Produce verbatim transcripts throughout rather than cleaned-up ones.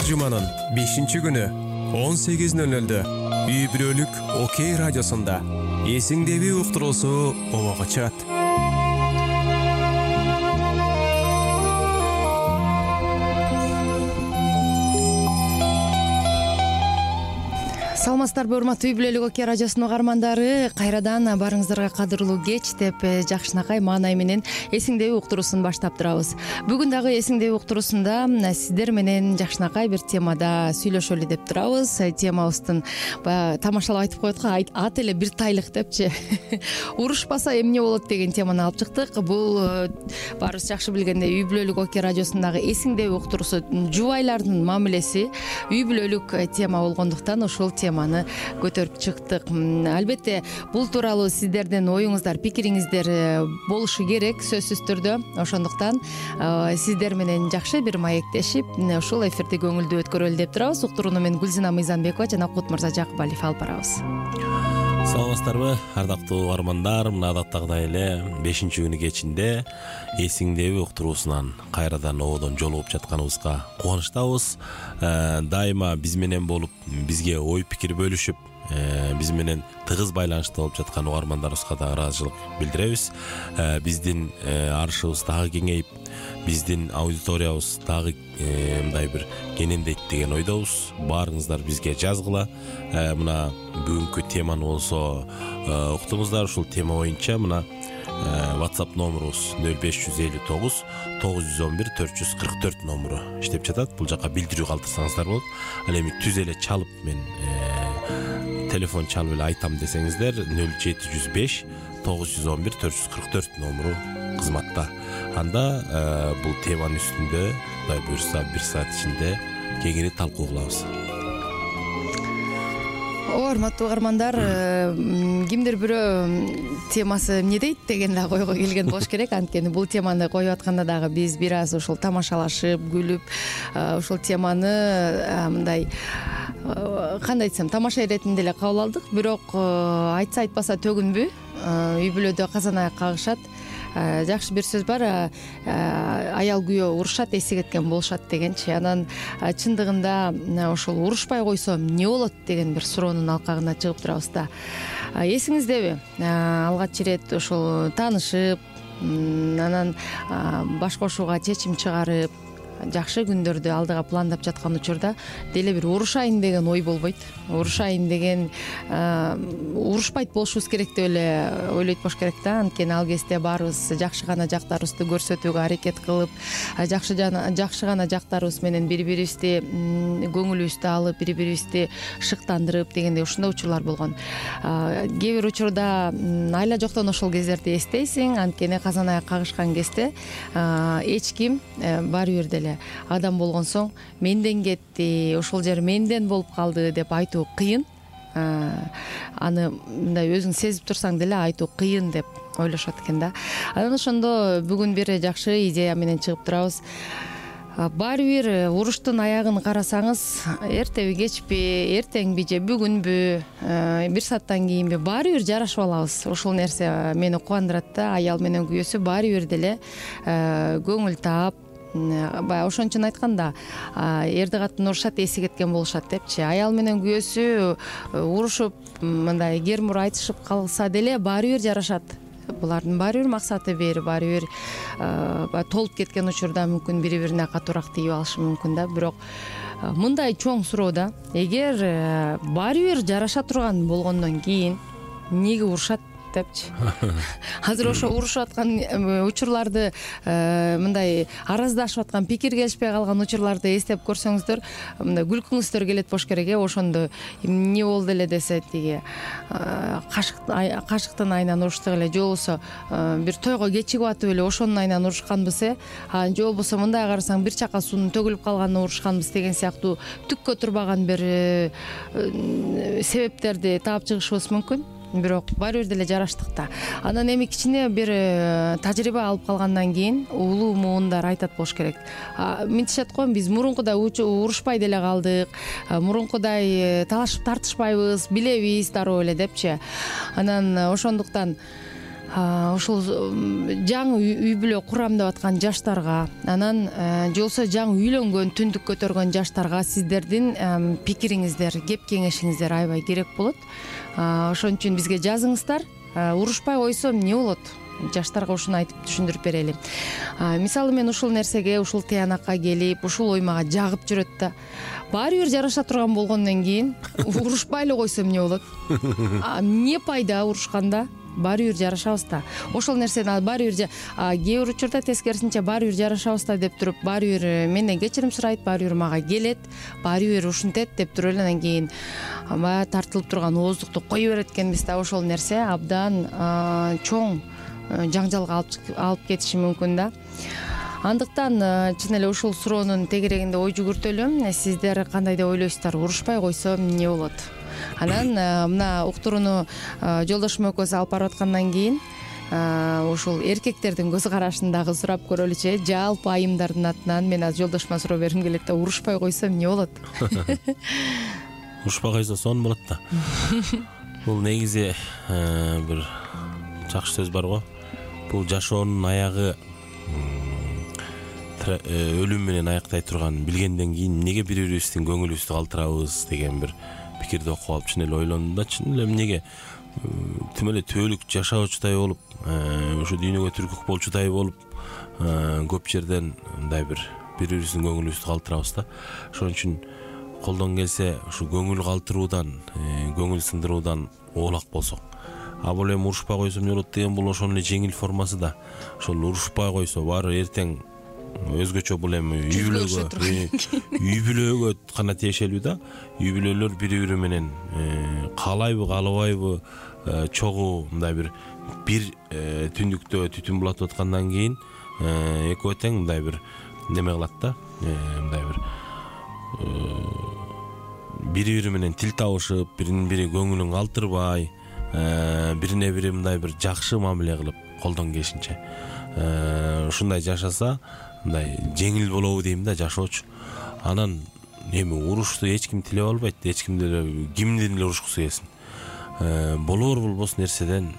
жуманын бешинчи күнү он сегиз нөл нөлдө үй бүлөлүк Окей радиосунда эсиңдеби уктуруусу обого чыгат. Саламатсыздарбы, урматтуу үй бүлөлүк Окей радиосунун угармандары, кайрадан барыңыздарга кадырлуу кеч деп Жакшынакай маанай менен эсиңдеби уктуруусун баштап турабыз. Бүгүн дагы эсиңдеби уктуруусунда сиздер менен Жакшынакай бир темада сүйлөшөлү деп турабыз. Темабыздын тамашалап айтып коет го, ат эле бир тайлык депчи. Урушпаса эмне болот деген теманы алып чыктык. Бул баарыбыз жакшы билгендей үй бүлөлүк Окей радиосундагы эсиңдеби уктуруусу жубайлардын мамилеси үй бүлөлүк тема болгондуктан ушул теманы көтөрүп чыктык. Албетте бул тууралуу сиздердин оюңуздар, пикириңиздер болушу керек сөзсүз түрдө. Ошондуктан сиздер менен жакшы бир маектешип ушул эфирди көңүлдүү өткөрөлү деп турабыз. Уктурууну мен Гүлзина Мыйзамбекова жана Кут Мырза Жакыбалиев алып барабыз. Саламатсыздарбы, ардактуу угармандар. Мына адаттагыдай эле бешинчи күнү кечинде эсиңдеби уктуруусунан кайрадан ободон жолугуп жатканыбызга кубанычтабыз. Дайыма биз менен болуп, бизге ой пикир бөлүшүп, биз менен тыгыз байланышта болуп жаткан угармандарыбызга да ыраазычылык билдиребиз. Биздин арышыбыз дагы кеңейип, биздин аудиториябыз дагы мындай бир кенендейт деген ойдобуз. Баарыңыздар бизге жазгыла. Мына бүгүнкү теманы болсо уктуңуздар. Ушул тема боюнча мына WhatsApp номерубуз нөл беш жүз элүү тогуз тогуз жүз он бир төрт жүз кырк төрт номеру иштеп жатат. Бул жака билдирүү калтырсаңыздар болот. Ал эми түз эле чалып мен телефон чалып эле айтам десеңиздер нөл жети жүз беш тогуз жүз он бир төрт жүз кырк төрт номеру кызматта. Анда бул теманын үстүндө мындай буюрса бир саат ичинде кеңири талкуу кылабыз. Урматтуу угармандар, кимдир бирөө темасы эмне дейт деген да койго келген болуш керек. Анткени бул теманы коюп атканда дагы биз бир аз ушул тамашалашып, күлүп, ушул теманы мындай кандай десем, тамаша иретинде эле кабыл алдык. Бирок айтса айтпаса төгүнбү, үй бүлөдө казан аяк кагышат. Жакшы бир сөз бар, аял күйөө урушат, эси кеткен болушат дегенчи. Анан чындыгында ошол урушпай койсо эмне болот деген бир суроонун алкагына чыгып турабыз да. Эсиңиздеби, алгач ирет ошол таанышып, анан баш кошууга чечим чыгарып, жакшы күндөрдү алдыга пландап жаткан учурда деле бир урушайын деген ой болбойт. Урушайын деген урушпайт болушубуз керек деп эле ойлойт болуш керек да. Анткени ал кезде баарыбыз жакшы гана жактарыбызды көрсөтүүгө аракет кылып, жакшы жакшы гана жактарыбыз менен бири-бирибизди көңүлүбүздү алып, бири-бирибизди шыктандырып дегендей ушундай учурлар болгон. Кээ бир учурда айла жоктон ошол кездерди эстейсиң, анткени казан аяк кагышкан кезде эч ким баары бир деле адам болгон соң менден кетти, ошол жер менден болуп калды деп айтуу кыйын. Аны мындай өзүң сезип турсаң деле айтуу кыйын деп ойлошот экен да. Анан ошондо бүгүн бир жакшы идея менен чыгып турабыз. Баары бир уруштун аягын карасаңыз, эртеби кечпи, эртеңби же бүгүнбү, бир сааттан кийинби баары бир жарашып алабыз. Ошол нерсе мени кубандырат да. Аял менен күйөөсү баары бир деле көңүл таап, баягы ошончун айтканда, эрди катын урушат, эси кеткен болушат депчи. Аял менен күйөөсү урушуп, мындай кермур айтышып калса деле баары бир жарашат. Булардын баары бир максаты бир, баары бир толуп кеткен учурда мүмкүн бири-бирине катуураак тийип алышы мүмкүн да. Бирок мындай чоң суроо да, эгер баары бир жараша турган болгондон кийин эмнеге урушат депчи. Азыр ошо урушуп аткан учурларды, мындай араздашып аткан, пикир келишпей калган учурларды эстеп көрсөңүздөр, мындай күлкүңүздөр келет болуш керек. Ошондо эмне болду эле десе, тиги кашыктын айынан уруштук эле, же болбосо бир тойго кечигип атып эле ошонун айынан урушканбыз, э же болбосо мындай карасаң бир чака суунун төгүлүп калганына урушканбыз деген сыяктуу түккө турбаган бир себептерди таап чыгышыбыз мүмкүн. Бирок баары бир деле жараштык да. Анан эми кичине бир тажрыйба алып калгандан кийин улуу муундар айтат болуш керек. Мынтишет го, биз мурункудай урушпай деле калдык, мурункудай талашып тартышпайбыз, билебиз дароо эле депчи. Анан ошондуктан ушул жаңы үй бүлө курам деп аткан жаштарга, анан же болбосо жаңы үйлөнгөн, түндүк көтөргөн жаштарга сиздердин пикириңиздер, кеп кеңешиңиздер аябай керек болот. Ошон үчүн бизге жазыңыздар. Урушпай койсом эмне болот? Жаштарга ушуну айтып түшүндүрүп берели. Мисалы мен ушул нерсеге, ушул тыянакка келип, ушул ой мага жагып жүрөт да. Баары бир жараша турган болгондон кийин урушпай эле койсом эмне болот? Эмне пайда урушканда? Баары бир жарашабыз да. Ошол нерсени баары бир кээ бир учурда тескерисинче баары бир жарашабыз да деп туруп, баары бир менден кечирим сурайт, баары бир мага келет, баары бир ушинтет деп туруп эле анан кийин баягы тартылып турган ооздукту кое берет экенбиз да. Ошол нерсе абдан чоң жаңжалга алып кетиши мүмкүн да. Андыктан чын эле ушул суроонун тегерегинде ой жүгүртөлүм. Сиздер кандай деп ойлойсуздар? Урушпай койсом эмне болот? Анан мына уктурууну жолдошум экөөбүз алып барып аткандан кийин ушул эркектердин көз карашын дагы сурап көрөлүчү. Жалпы айымдардын атынан мен азыр жолдошума суроо бергим келет да, урушпай койсом эмне болот? Урушпай койсо сон болот да. Бул негизи бир жакшы сөз бар го. Бул жашоонун аягы өлүм менен аяктай турганын билгенден кийин эмнеге бири бирибиздин көңүлүбүздү калтырабыз деген бир пикирди окуп алып чын эле ойлондум да. Чын эле эмнеге тим эле түбөлүк жашоочудай болуп, ушу дүйнөгө түркүк болчудай болуп, көп жерден мындай бир бири бирибиздин көңүлүбүздү калтырабыз да. Ошон үчүн колдон келсе ушу көңүл калтыруудан, көңүл сындыруудан оолак болсок. А бул эми урушпай койсом эмне болот деген бул ошонун эле жеңил формасы да. Ошол урушпай койсо баары эртең өзгөчө бул эми үй бүлөгө үй бүлөгө гана тиешелүү да. Үй бүлөлөр бири бири менен каалайбы каалабайбы чогуу мындай бир бир түндүктө түтүн булатып аткандан кийин экөө тең мындай бир неме кылат да. Мындай бир бири бири менен тил табышып, биринин бири көңүлүн калтырбай, бирине бири мындай бир жакшы мамиле кылып колдон келишинче ушундай жашаса мындай жеңил болобу дейм да жашоочу. Анан эми урушту эч ким тилеп албайт, эч ким деле кимдин эле урушкусу келсин. Болор болбос нерседен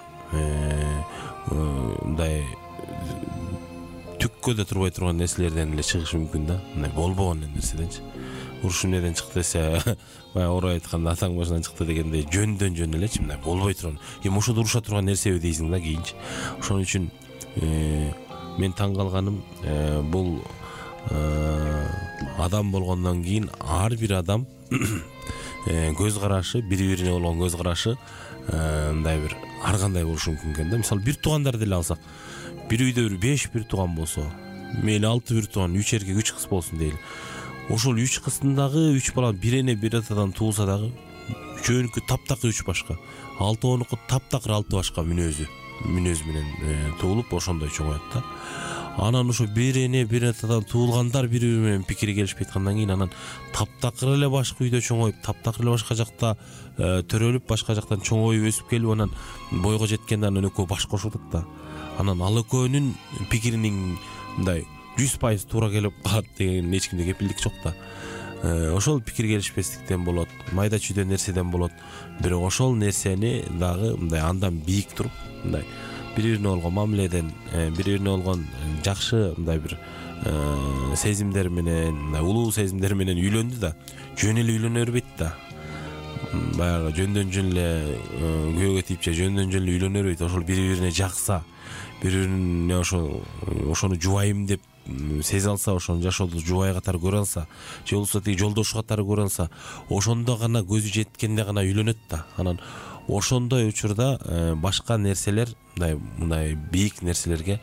мындай түккө да турбай турган нерселерден эле чыгышы мүмкүн да. Мындай болбогон нерседенчи. Уруш эмнеден чыкты десе, баягы орой айтканда атаң башынан чыкты дегендей жөндөн жөн элечи, мындай болбой турган. Эми ошол уруша турган нерсеби дейсиң да кийинчи. Ошон үчүн мен таң калганым бул адам болгондон кийин ар бир адам көз карашы, бири бирине болгон көз карашы мындай бир ар кандай болушу мүмкүн экен да. Мисалы бир туугандар деле алсак, бир үйдө бир беш бир тууган болсо, мейли алты бир тууган, үч эркек үч кыз болсун дейли. Ошол үч кыздын дагы үч бала бир эне бир атадан туулса дагы үчөөнүкү таптакыр үч башка, алтоонуку таптакыр алты башка мүнөзү мүнөз менен туулуп ошондой чоңоет да. Анан ошо бир эне бир атадан туулгандар бири бири менен пикири келишпей аткандан кийин анан таптакыр эле башка үйдө чоңоюп, таптакыр эле башка жакта төрөлүп, башка жактан чоңоюп өсүп келип, анан бойго жеткенде анан экөө баш кошулат да. Анан ал экөөнүн пикиринин мындай жүз пайыз туура келип калат деген эч кимде кепилдик жок да. Ошол пикир келишпестиктен болот, майда чүйдө нерседен болот. Бирок ошол нерсени дагы мындай андан бийик туруп, мындай бири бирине болгон мамиледен, бири бирине болгон жакшы мындай бир сезимдер менен, мындай улуу сезимдер менен үйлөндү да, жөн эле үйлөнө бербейт да. Баягы жөндөн жөн эле күйөөгө тийип же жөндөн жөн эле үйлөнө бербейт. Ошол бири бирине жакса, бири бирине ошо ошону жубайым деп сезе алса, ошону жашоодо жубай катары көрө алса, же болбосо тиги жолдошу катары көрө алса, ошондо гана көзү жеткенде гана үйлөнөт да. Анан ошондой учурда башка нерселер, мындай мындай бийик нерселерге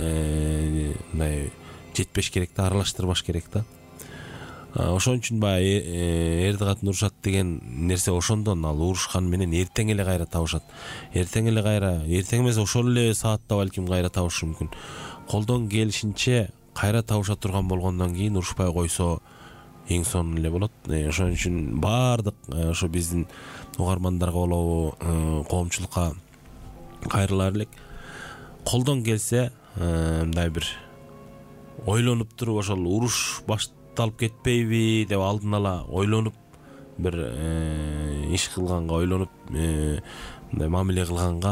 мындай жетпеш керек да, аралаштырбаш керек да. Ошон үчүн баягы эрди катын урушат деген нерсе ошондон, ал урушкан менен эртең эле кайра табышат. Эртең эле кайра, эртең эмес ошол эле саатта балким кайра табышы мүмкүн. Колдон келишинче кайра табыша турган болгондон кийин урушпай койсо эң сонун эле болот. Ошон үчүн баардык ошо биздин угармандарга болобу, коомчулукка кайрылар элек. Колдон келсе мындай бир ойлонуп туруп, ошол уруш башталып кетпейби деп алдын ала ойлонуп, бир иш кылганга, ойлонуп мындай мамиле кылганга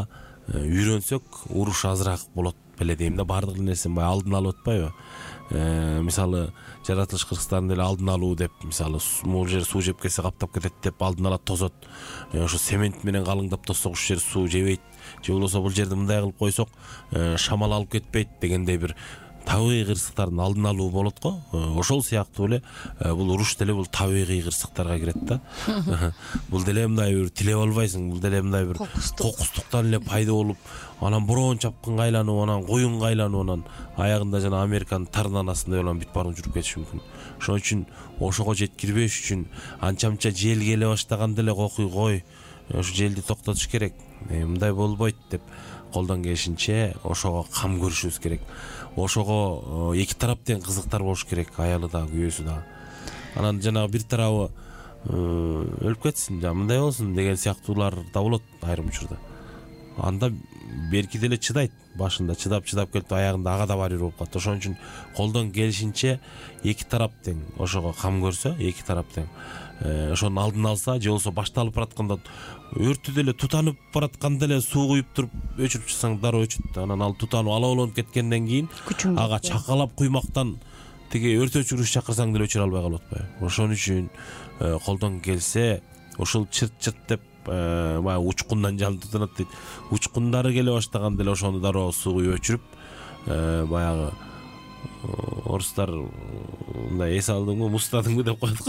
үйрөнсөк уруш азыраак болот беле дейм да. Баардык нерсени баягы алдын алып атпайбы? Мисалы жаратылыш кыргызстан деле алдын алуу деп, мисалы могул жер суу жеп кетсе каптап кетет деп алдын ала тозот. Ошо цемент менен калыңдап тозсок ушул жер суу жебейт, же болбосо бул жерди мындай кылып койсок шамал алып кетпейт дегендей бир табигый кырсыктардын алдын алуу болот го. Ошол сыяктуу эле бул уруш деле бул табигый кырсыктарга кирет да. Бул деле мындай бир тилеп албайсың, бул деле мындай бир кокустуктан эле пайда болуп, анан бороон чапкынга айланып, анан коюнга айланып, анан аягында жана Американын тарнанасындай улам бүт барып жүрүп кетиши мүмкүн. Ошон үчүн ошого жеткирбеш үчүн анча-мынча жел келе баштаганда эле кокуй кой, ошо желди токтотуш керек, мындай болбойт деп колдон келишинче ошого кам көрүшүбүз керек. Ошого эки тарап тең кызыктар болуш керек, аялы да, күйөөсү да. Анан жанагы бир тарабы өлүп кетсин, жана мындай болсун деген сыяктуулар да болот айрым учурда. Анда берки деле чыдайт, башында чыдап-чыдап келип аягында ага да барып болуп калат. Ошон үчүн колдон келишинче эки тарап тең ошого кам көрсө, эки тарап тең ошонун алдын алса, же болбосо башталып баратканда өрттү деле тутанып баратканда эле суу куюп туруп өчүрүп чыксаң дароо өчөт. Анан ал тутанып алауланып кеткенден кийин ага чакалап куймактан тиги өрт өчүргүч чакырсаң деле өчүрө албай калып атпайбы? Ошон үчүн колдон келсе ушул чырт-чырт деп баягы учкундан жан тутанат дейт. Учкундары келе баштаганда эле ошону дароо суу куюп өчүрүп, баягы орустар мындай эс алдыңбы, мустадыңбы деп коет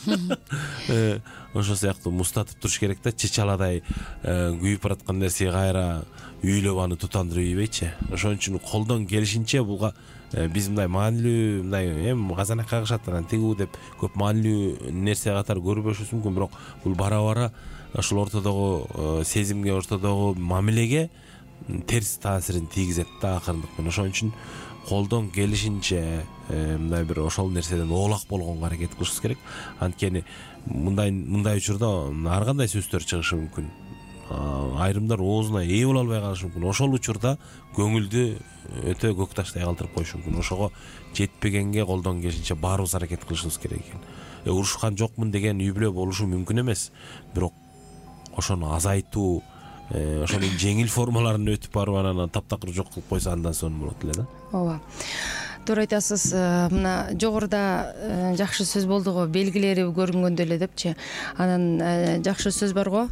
го. Ошо сыяктуу мустатып туруш керек да, чычаладай күйүп бараткан нерсеге кайра үйлөп аны тутандырып ийбейчи. Ошон үчүн колдон келишинче буга биз мындай маанилүү, мындай эми казанакка кагышат анан тигүү деп көп маанилүү нерсе катары көрбөшүбүз мүмкүн, бирок бул бара-бара ошол ортодогу сезимге, ортодогу мамилеге терс таасирин тийгизет да акырындык менен. Ошон үчүн колдон келишинче мындай бир ошол нерседен оолак болгонго аракет кылышыбыз керек. Анткени мындай мындай учурда ар кандай сөздөр чыгышы мүмкүн. Айрымдар оозуна ээ боло албай калышы мүмкүн. Ошол учурда көңүлдү өтө көк таштай калтырып коюшу мүмкүн. Ошого жетпегенге колдон келишинче баарыбыз аракет кылышыбыз керек экен. Урушкан жокмун деген үй бүлө болушу мүмкүн эмес, бирок ошону азайтуу, ошонун жеңил формаларын өтүп барып анан таптакыр жок кылып койсо андан сонун болот эле да. Ооба. Туура айтасыз. Мына жогоруда жакшы сөз болду го, белгилери көрүнгөндө эле депчи. Анан жакшы сөз бар го.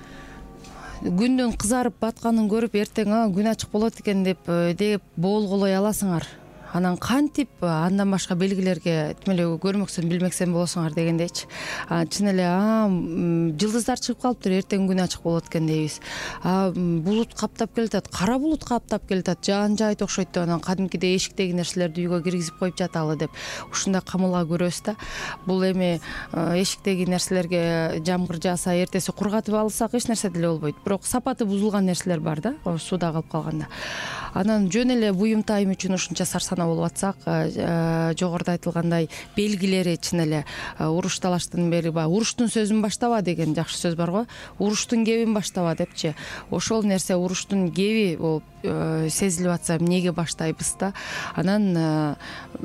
Күндүн кызарып батканын көрүп эртең күн ачык болот экен деп деп болголой аласыңар. Анан кантип андан башка белгилерге тим эле көрмөксөн билмексен болосуңар дегендейчи. Чын эле жылдыздар чыгып калыптыр, эртең күн ачык болот экен дейбиз. Булут каптап келатат, кара булут каптап келатат, жаан жайт окшойт деп анан кадимкидей эшиктеги нерселерди үйгө киргизип коюп жаталы деп ушундай камылга көрөбүз да. Бул эми эшиктеги нерселерге жамгыр жааса, эртеси кургатып алсак эч нерсе деле болбойт. Бирок сапаты бузулган нерселер бар да, сууда калып калганда. Анан жөн эле буюм тайым үчүн ушунча сарсана болуп атсак, жогоруда айтылгандай белгилери чын эле уруш талаштын бери баягы уруштун сөзүн баштаба деген жакшы сөз бар го. Уруштун кебин баштаба депчи. Ошол нерсе уруштун кеби болуп сезилип атса эмнеге баштайбыз да. Анан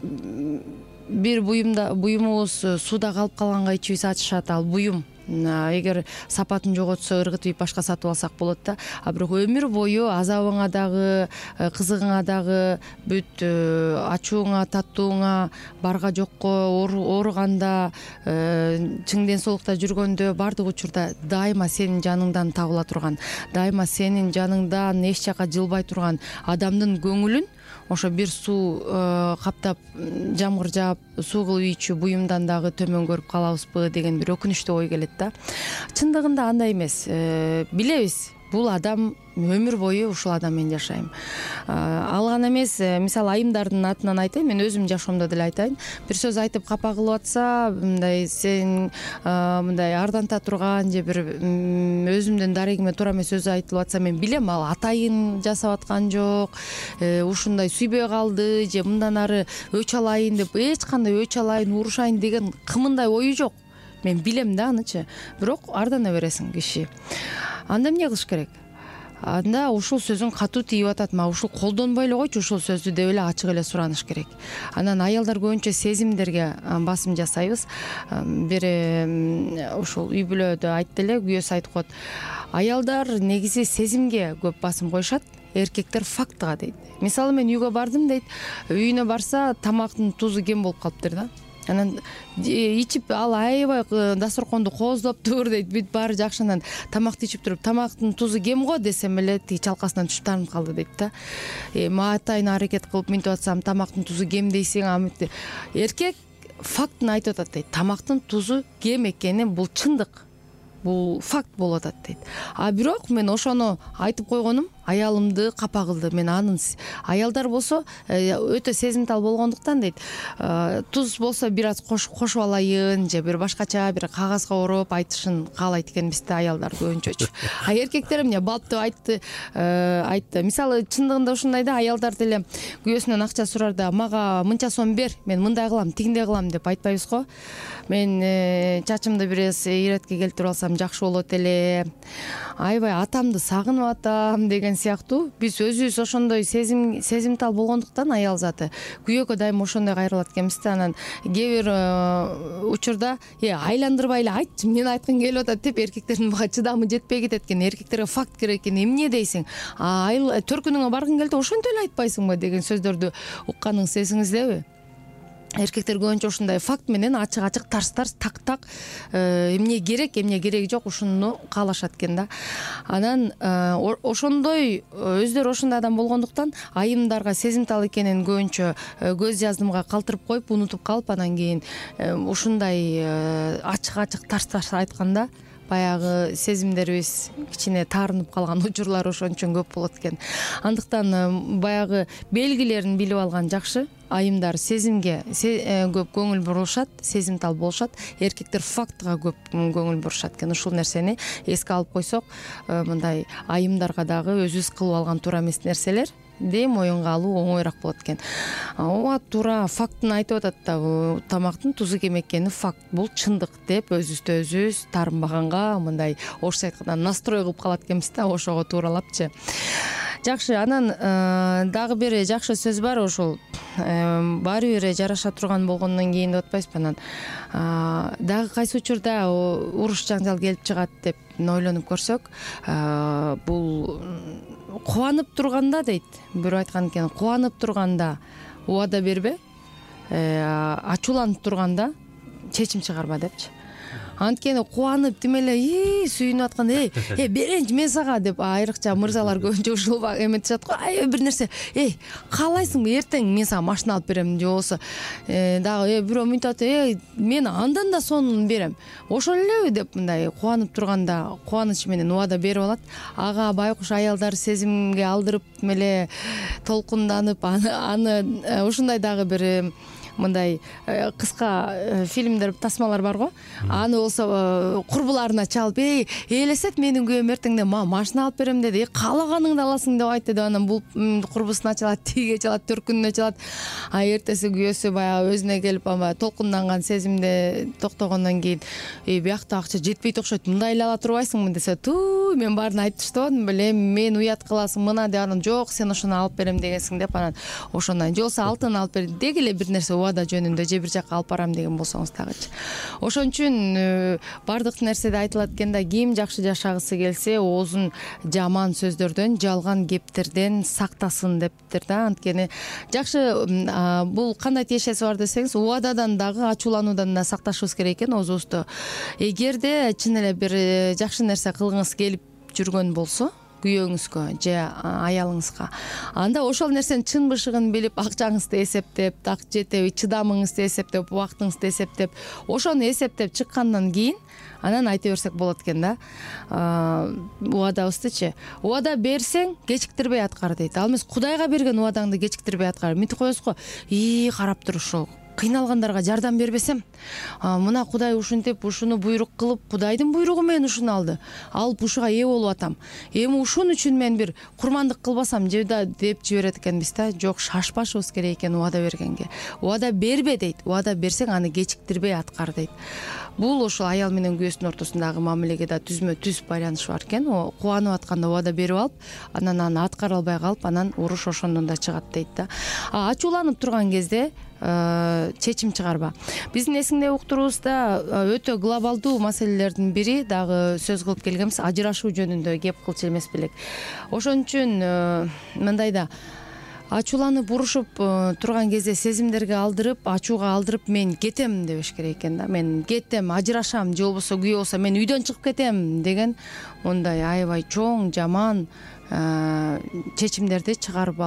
бир буюмда буюмубуз сууда калып калганга ичибиз ачышат, ал буюм эгер сапатын жоготсо ыргытып башка сатып алсак болот да. А бирок өмүр бою азабыңа дагы, кызыгыңа дагы, бүт ачууңа, таттууңа, барга жокко, ооруганда, чың ден соолукта жүргөндө баардык учурда дайыма сенин жаныңдан табыла турган, дайыма сенин жаныңдан эч жака жылбай турган адамдын көңүлүн ошо бир суу каптап, жамгыр жаап, суу кылып ийчү буюмдан дагы төмөн көрүп калабызбы деген бир өкүнүчтүү ой келет да. Чындыгында андай эмес. Билебиз, бул адам өмүр бою ушул адам менен жашайм. Ал гана эмес, мисалы айымдардын атынан айтайын, мен өзүм жашоомдо деле айтайын. Бир сөз айтып капа кылып атса, мындай сен мындай арданта турган же бир өзүмдүн дарегиме туура эмес сөз айтылып атса, мен билем ал атайын жасап аткан жок, ушундай сүйбөй калды же мындан ары өч алайын деп эч кандай өч алайын, урушайын деген кымындай ою жок. Мен билем да анычы. Бирок ардана бересиң киши. Анда эмне кылыш керек? анда ушул сөзүн катуу тийип атат. Мага ушул колдонбой эле койчу ушул сөздү деп эле ачык эле сураныш керек. Анан аялдар көбүнчө сезимдерге басым жасайбыз. Бир ушул үй бүлөдө айтты эле, күйөөсү айтып коет. Аялдар негизи сезимге көп басым коюшат, эркектер фактыга дейт. Мисалы мен үйгө бардым дейт, үйүнө барса тамактын тузу кем болуп калыптыр да. Анан ичип ал аябай дасторконду кооздоптур дейт, бүт баары жакшы. Анан тамакты ичип туруп тамактын тузу кем го десем эле тиги чалкасынан түшүп таарынып калды дейт да. Эми атайын аракет кылып минтип атсам тамактын тузу кем дейсиң. Эркек фактын айтып атат дейт. Тамактын тузу кем экени бул чындык. Бул факт болуп атат дейт. А бирок мен ошону айтып койгонум аялымды капа кылды. Мен анын аялдар болсо өтө сезимтал болгондуктан дейт, туз болсо бир аз кошуп алайын же бир башкача бир кагазга ороп айтышын каалайт экен бизде аялдар көбүнчөчү. А эркектер эмне балп деп айтты айтты. Мисалы чындыгында ушундай да, аялдар деле күйөөсүнөн акча сурарда мага мынча сом бер, мен мындай кылам, тигиндей кылам деп айтпайбыз го. Мен чачымды бир эс иретке келтирип алсам жакшы болот эле. Аябай атамды сагынып атам деген сыяктуу. Биз өзүбүз ошондой сезим сезимтал болгондуктан аял заты күйөөгө дайыма ошондой кайрылат экенбиз да. Анан кээ бир учурда э айландырбай эле айтчы, мен айткым келип атат деп эркектердин буга чыдамы жетпей кетет экен. Эркектерге факт керек экен. Эмне дейсиң? Айыл төркүнүңө баргың келди, ошентип эле айтпайсыңбы деген сөздөрдү укканыңызды эсиңиздеби? Эркектер көбүнчө ушундай факт менен ачык-ачык, тарс-тарс, так-так эмне керек, эмне кереги жок ушуну каалашат экен да. Анан ошондой өздөрү ошондой адам болгондуктан айымдарга сезимтал экенин көбүнчө көз жаздымга калтырып коюп, унутуп калып, анан кийин ушундай ачык-ачык, тарс-тарс айтканда баягы сезимдерибиз кичине таарынып калган учурлар ошон үчүн көп болот экен. Андыктан баягы белгилерин билип алган жакшы. Айымдар сезимге көп көңүл бурушат, сезимтал болушат. Эркектер фактыга көп көңүл бурушат экен. Ушул нерсени эске алып койсок, мындай айымдарга дагы өзүбүз кылып алган туура эмес нерселер де моюнга алуу оңоюраак болот экен. Ооба, туура фактын айтып атат да, тамактын тузу кем экени факт, бул чындык деп өзүбүздү өзүбүз таарынбаганга мындай орусча айтканда настрой кылып калат экенбиз да, ошого тууралапчы. Жакшы, анан дагы бир жакшы сөз бар, ушул баары бир жараша турган болгондон кийин деп атпайсызбы? Анан дагы кайсы учурда уруш жаңжал келип чыгат деп ойлонуп көрсөк, бул кубанып турганда дейт, бирөө айткан экен, кубанып турганда убада бербе, ачууланып турганда чечим чыгарба депчи. Анткени кубанып тим эле сүйүнүп атканда э берейинчи мен сага деп айрыкча мырзалар көбүнчө ушул эметишет го. Ай бир нерсе, э каалайсыңбы эртең мен сага машина алып берем, же болбосо дагы бирөө мынтип атат, э мен андан да сонун берем. Ошол элеби деп мындай кубанып турганда кубаныч менен убада берип алат. Ага байкуш аялдар сезимге алдырып эле толкунданып аны ушундай дагы бир мындай кыска фильмдер, тасмалар бар го. Аны болсо курбуларына чалып, эй, элестет менин күйөөм эртеңде мага машина алып берем деди, каалаганыңды аласың деп айтты деп, анан бул курбусуна чалат, тиге чалат, төркүнүнө чалат. А эртеси күйөөсү баягы өзүнө келип, толкунданган сезимде токтогондон кийин, эй, биякта акча жетпейт окшойт, мындай эле ала турбайсыңбы десе, туу, мен баарын айтып таштабадым беле, мен уят кыласың мына деп, анан жок, сен ошону алып берем дегенсиң деп, анан ошондон же болсо алтын алып бер деги эле бир нерсе убада жөнүндө же бир жака алып барам деген болсоңуз дагычы. Ошон үчүн бардык нерседе айтылат экен да, ким жакшы жашагысы келсе, оозун жаман сөздөрдөн, жалган кептерден сактасын дептир да. Анткени жакшы бул кандай тиешеси бар десеңиз, убададан дагы, ачуулануудан да сакташыбыз керек экен оозубузду. Эгерде чын эле бир жакшы нерсе кылгыңыз келип жүргөн болсо, күйөөңүзгө же аялыңызга, анда ошол нерсенин чын бышыгын билип, акчаңызды эсептеп, так жетеби, чыдамыңызды эсептеп, убактыңызды эсептеп, ошону эсептеп чыккандан кийин анан айта берсек болот экен да. Убадабыздычы, убада берсең кечиктирбей аткар дейт. Ал эмес Кудайга берген убадаңды кечиктирбей аткар. Мынтип коесуз го, ии карап тур ушул кыйналгандарга жардам бербесем, мына Кудай ушинтип ушуну буйрук кылып, Кудайдын буйругу менен ушуну алды, алып ушуга ээ болуп атам. Эми ушун үчүн мен бир курмандык кылбасам же да деп жиберет экенбиз да. Жок, шашпашыбыз керек экен убада бергенге. Убада бербе дейт. Убада берсең аны кечиктирбей аткар дейт. Бул ошол аял менен күйөөсүнүн ортосундагы мамилеге да түзмө түз байланышы бар экен. О кубанып атканда убада берип алып, анан аны аткара албай калып, анан уруш ошондон да чыгат дейт да. А ачууланып турган кезде чечим чыгарба. Биздин эсиңде уктуруубузда өтө глобалдуу маселелердин бири дагы сөз кылып келгенбиз, ажырашуу жөнүндө кеп кылчу эмес белек. Ошон үчүн мындай да ачууланып урушуп турган кезде сезимдерге алдырып, ачууга алдырып мен кетем дебеш керек экен да. Мен кетем, ажырашам, же болбосо күйөө болсо мен үйдөн чыгып кетем деген мындай аябай чоң, жаман чечимдерди чыгарып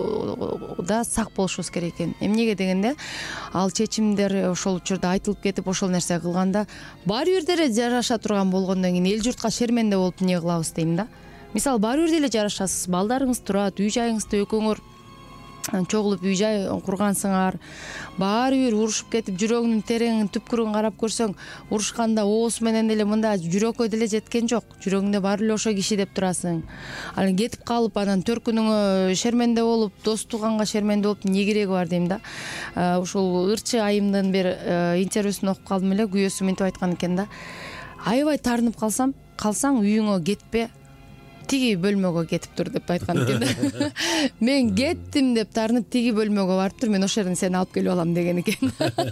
алууда сак болушубуз керек экен. Эмнеге дегенде, ал чечимдер ошол учурда айтылып кетип, ошол нерсе кылганда баары бир деле жараша турган болгондон кийин эл журтка шерменде болуп эмне кылабыз дейм да. Мисалы, баары бир деле жарашасыз, балдарыңыз турат, үй жайыңызды экөөңөр чогулуп үй жай кургансыңар, баары бир урушуп кетип жүрөгүнүн тереңин, түпкүрүн карап көрсөң, урушканда оосу менен деле мында жүрөккө деле жеткен жок. Жүрөгүндө баары эле ошо киши деп турасың. Анан кетип калып, анан төркүнүңө шерменде болуп, дос тууганга шерменде болуп эмне кереги бар дейм да. Ушул ырчы айымдын бир интервьюсун окуп калдым эле, күйөөсү мынтип айткан экен да. Аябай таарынып калсам, калсаң үйүңө кетпе, тиги бөлмөгө кетип тур деп айткан экен. Мен кеттим деп таарынып тиги бөлмөгө барып тур, мен ошол жерден сени алып келип алам деген экен.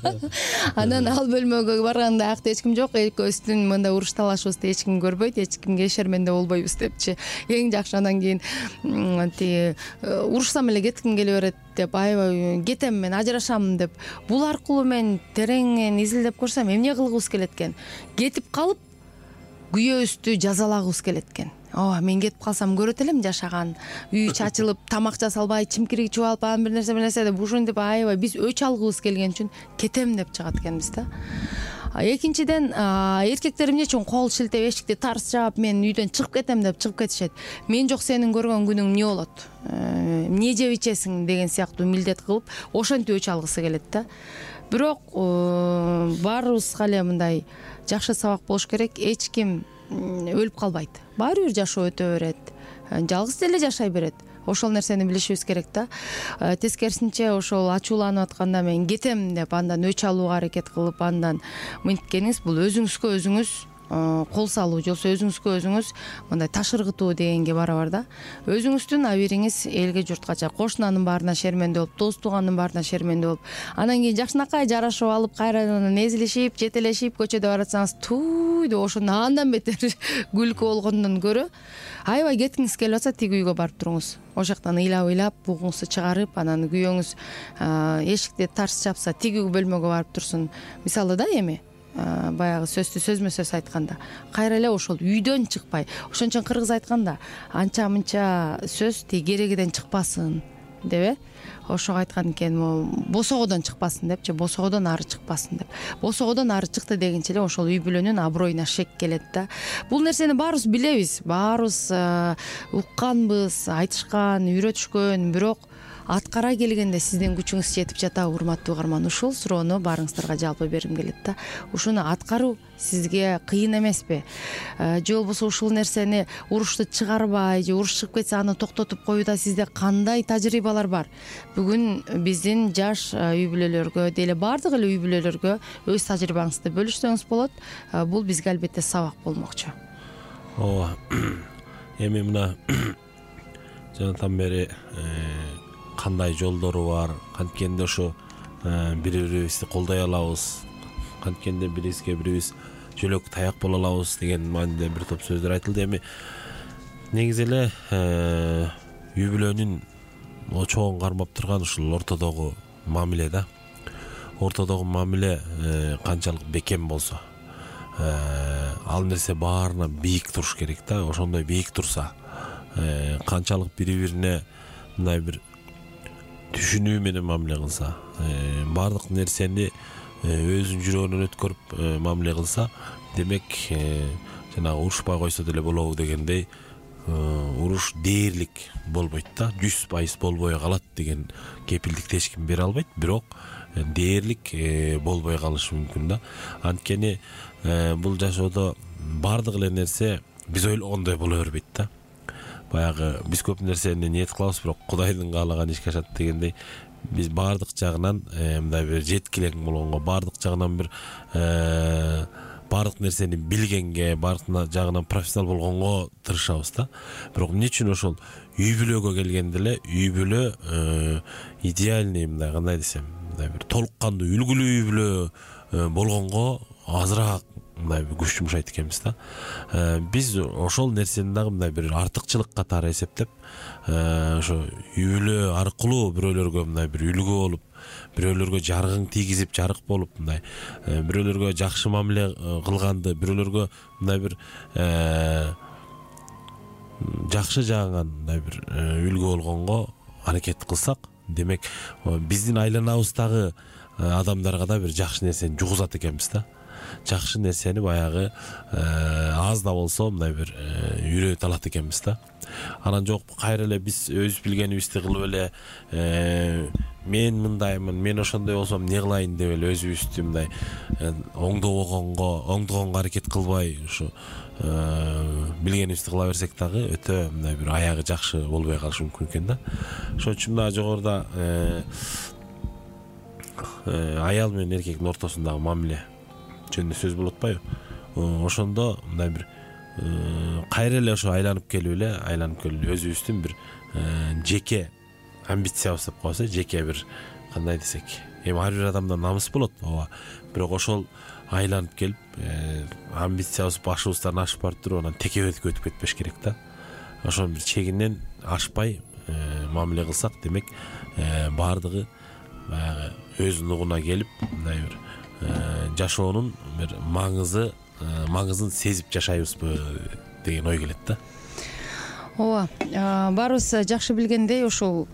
Анан ал бөлмөгө барганда акта эч ким жок, экөөбүздүн мындай уруш талашыбызды эч ким көрбөйт, эч кимге шерменде болбойбуз депчи. Эң жакшы анан кийин тиги урушсам эле кетким келе берет деп, аябай кетем мен, ажырашам деп. Бул аркылуу мен тереңин изилдеп көрсөм, эмне кылгыбыз келет экен? Кетип калып күйөөбүздү жазалагыбыз келет экен. Ооба, мен кетип калсам көрөт элем жашаган, үй чачылып, тамак жасалбай, чимкирик чуп алып, анан бир нерсе бир нерсе деп ушинтип аябай биз өч алгыбыз келген үчүн кетем деп чыгат экенбиз да. Экинчиден, эркектер эмне үчүн кол шилтеп, эшикти тарс жаап, мен үйдөн чыгып кетем деп чыгып кетишет. Мен жок, сенин көргөн күнүң эмне болот? Эмне жеп ичесиң деген сыяктуу милдет кылып, ошентип өч алгысы келет да. Бирок баарыбызга эле мындай жакшы сабак болуш керек. Эч ким өлүп калбайт. Баары бир жашоо өтө берет. Жалгыз деле жашай берет. Ошол нерсени билишибиз керек да. Тескерисинче, ошол ачууланып атканда мен кетем деп андан өч алууга аракет кылып, андан мынткениңиз бул өзүңүзгө өзүңүз кол салуу, же болбосо өзүңүзгө өзүңүз мындай таш ыргытуу дегенге барабар да. Өзүңүздүн абийириңиз элге журткача, кошунанын баарына шерменде болуп, дос туугандын баарына шерменде болуп, анан кийин жакшынакай жарашып алып, кайрадан эзилишип, жетелешип көчөдө баратсаңыз, туй деп ошондо андан бетер күлкү болгондон көрө, аябай кеткиңиз келип атса, тиги үйгө барып туруңуз. Ошол жактан ыйлап-ыйлап, бугуңузду чыгарып, анан күйөөңүз эшикти тарс чапса, тиги бөлмөгө барып турсун. Мисалы да, эми баягы сөздү сөзмө сөз айтканда, кайра эле ошол үйдөн чыкпай, ошон үчүн кыргыз айтканда, анча мынча сөз тиги керегиден чыкпасын деп, ошого айткан экен, босогодон чыкпасын депчи, босогодон ары чыкпасын деп. Босогодон ары чыкты дегенче эле ошол үй бүлөнүн аброюна шек келет да. Бул нерсени баарыбыз билебиз, баарыбыз укканбыз, айтышкан, үйрөтүшкөн, бирок аткара келгенде сиздин күчүңүз жетип жатабы, урматтуу угарман? Ушул суроону баарыңыздарга жалпы бергим келет да. Ушуну аткаруу сизге кыйын эмеспи? Же болбосо ушул нерсени урушту чыгарбай, же уруш чыгып кетсе аны токтотуп коюуда сизде кандай тажрыйбалар бар? Бүгүн биздин жаш үй бүлөлөргө, деле бардык эле үй бүлөлөргө өз тажрыйбаңызды бөлүшсөңүз болот. Бул бизге албетте сабак болмокчу. Ооба. Эми мына жанатан бери кандай жолдору бар, канткенде ошо бири-бирибизди колдой алабыз, канткенде бирибизге бирибиз жөлөк таяк боло алабыз деген мааниде бир топ сөздөр айтылды. Эми негизи эле үй бүлөнүн чоң кармап турган ушул ортодогу мамиле да. Ортодогу мамиле канчалык бекем болсо, ал нерсе баарына бийик туруш керек да. Ошондой бийик турса, канчалык бири-бирине мындай бир түшүнүү менен мамиле кылса, баардык нерсени өзүнүн жүрөгүнөн өткөрүп мамиле кылса, демек жанагы урушпай койсо деле болобу дегендей, уруш дээрлик болбойт да, жүз пайыз болбой калат деген кепилдикти эч ким бере албайт. Бирок дээрлик болбой калышы мүмкүн да. Анткени бул жашоодо баардык эле нерсе биз ойлогондой боло бербейт да. Баягы биз көп нерсени ниет кылабыз, бирок Кудайдын каалаган ишке ашат дегендей, биз баардык жагынан мындай бир жеткилең болгонго, баардык жагынан бир баардык нерсени билгенге, баардык жагынан профессионал болгонго тырышабыз да. Бирок эмне үчүн ошол үй бүлөгө келгенде эле үй бүлө идеальный, мындай кандай десем, мындай бир толук кандуу үлгүлүү үй бүлө болгонго азыраак мындай бир күч жумшайт экенбиз да. Биз ошол нерсени дагы мындай бир артыкчылык катары эсептеп, ошо үй бүлө аркылуу бирөөлөргө мындай бир үлгү болуп, бирөөлөргө жаргың тийгизип, жарык болуп, мындай бирөөлөргө жакшы мамиле кылганды, бирөөлөргө мындай бир жакшы жагынан мындай бир үлгү болгонго аракет кылсак, демек биздин айланабыздагы адамдарга да бир жакшы нерсени жугузат экенбиз да. Жакшы нерсени баягы аз да болсо мындай бир үйрөтүп алат экенбиз да. Анан жок, кайра эле биз өз билгенибизди кылып эле мен мындаймын, мен ошондой болсом эмне кылайын деп эле өзүбүздү мындай оңдогонго, оңдогонго аракет кылбай, ушу билгенибизди кыла берсек дагы өтө мындай бир аягы жакшы болбой калышы мүмкүн экен да. Ошон үчүн мына жогоруда аял менен эркектин ортосундагы мамиле жөнүндө сөз болуп атпайбы? Ошондо мындай бир кайра эле ошо айланып келип эле, айланып келип өзүбүздүн бир жеке амбициябыз деп коебуз, жеке бир кандай десек, эми ар бир адамда намыс болот, ооба. Бирок ошол айланып келип, амбициябыз башыбыздан ашып барып туруп, анан текебетке өтүп кетпеш керек да. Ошонун бир чегинен ашпай мамиле кылсак, демек баардыгы баягы өз нугуна келип, мындай бир жашоонун бир маңызы маңызын сезип жашайбызбы деген ой келет да. Ооба, баарыбыз жакшы билгендей, ошол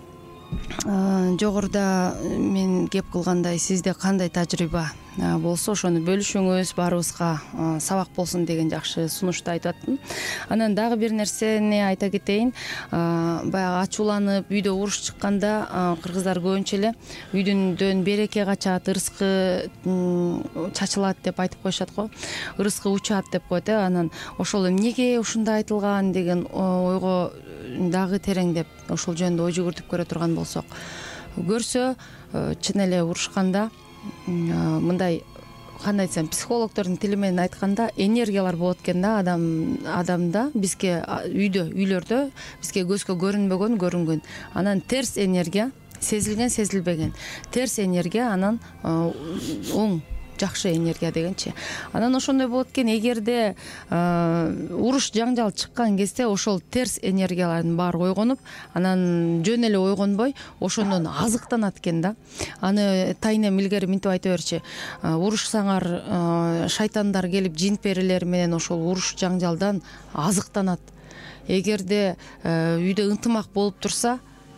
жогоруда мен кеп кылгандай, сизде кандай тажрыйба болсо ошону бөлүшүңүз, баарыбызга сабак болсун деген жакшы сунушту айтып аттым. Анан дагы бир нерсени айта кетейин. Баягы ачууланып үйдө уруш чыкканда кыргыздар көбүнчө эле үйдүндөн береке качат, ырыскы чачылат деп айтып коюшат го. Ырыскы учат деп коет э. Анан ошол эмнеге ушундай айтылган деген ойго дагы тереңдеп, ошол жөнүндө ой жүгүртүп көрө турган болсок, көрсө чын эле урушканда мындай, кандай десем, психологдордун тили менен айтканда энергиялар болот экен да, адам адамда, бизге үйдө, үйлөрдө бизге көзгө көрүнбөгөн, көрүнгөн. Анан терс энергия, сезилген, сезилбеген. Терс энергия, анан оң, жакшы энергия дегенчи. Анан ошондой болот экен, эгерде уруш жаңжал чыккан кезде ошол терс энергиялардын баары ойгонуп, анан жөн эле ойгонбой, ошондон азыктанат экен да. Аны тайнем илгери мынтип айта берчи: урушсаңар, шайтандар келип, жин перилер менен ошол уруш жаңжалдан азыктанат. Эгерде үйдө ынтымак болуп турса,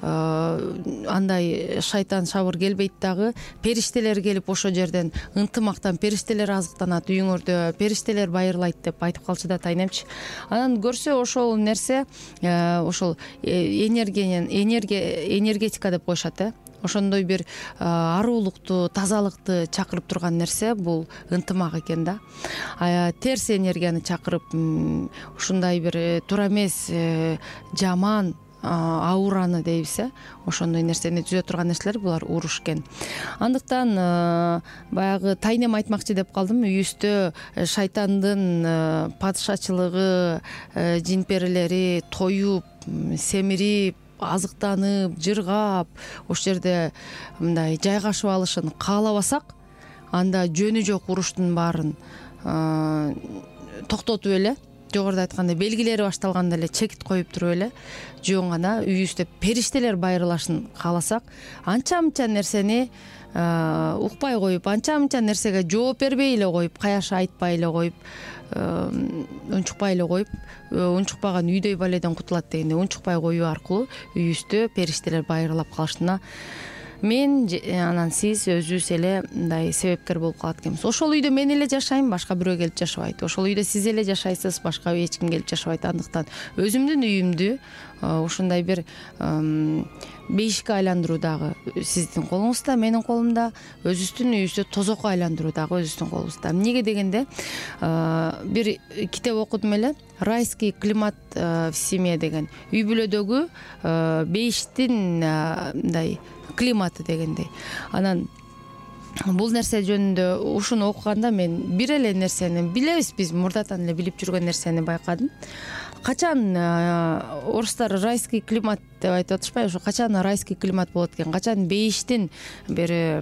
андай шайтан шабыр келбейт дагы, периштелер келип ошол жерден ынтымактан периштелер азыктанат, үйүңөрдө периштелер байырлайт деп айтып калчу да тайнемчи. Анан көрсө ошол нерсе, ошол энергиянын энергия энергетика деп коюшат э. Ошондой бир аруулукту, тазалыкты чакырып турган нерсе бул ынтымак экен да. Терс энергияны чакырып, ушундай бир туура эмес, жаман, аураны дейбиз э, ошондой нерсени түзө турган нерселер булар уруш экен. Андыктан баягы тайнем айтмакчы деп калдым, үйүбүздө шайтандын падышачылыгы, жин перилери тоюп, семирип, азыктанып, жыргап, ошол жерде мындай жайгашып алышын каалабасак, анда жөнү жок уруштун баарын токтотуп эле, жогоруда айткандай белгилери башталганда эле чекит коюп туруп эле, жөн гана үйүбүздө периштелер байырлашын кааласак, анча-мынча нерсени укпай коюп, анча-мынча нерсеге жооп бербей эле коюп, каяшы айтпай эле коюп, унчукпай эле коюп, унчукпаган үйдөй баледен кутулат дегенде, унчукпай коюу аркылуу үйүбүздө периштелер байырлап калышына мен анан сиз өзүбүз эле мындай себепкер болуп калат экенбиз. Ошол үйдө мен эле жашайм, башка бирөө келип жашабайт. Ошол үйдө сиз эле жашайсыз, башка эч ким келип жашабайт. Андыктан өзүмдүн үйүмдү ушундай бир бейишке айландыруу дагы сиздин колуңузда, менин колумда, өзүбүздүн үйүбүздү тозокко айландыруу дагы өзүбүздүн колубузда. Эмнеге дегенде бир китеп окудум эле, райский климат в семье деген, үй бүлөдөгү бейиштин мындай климаты дегендей. Анан бул нерсе жөнүндө ушуну окуганда мен бир эле нерсени билебиз, биз мурдатан эле билип жүргөн нерсени байкадым. Качан орустар райский климат деп айтып атышпайбы? Ошо качан райский климат болот экен, качан бейиштин бир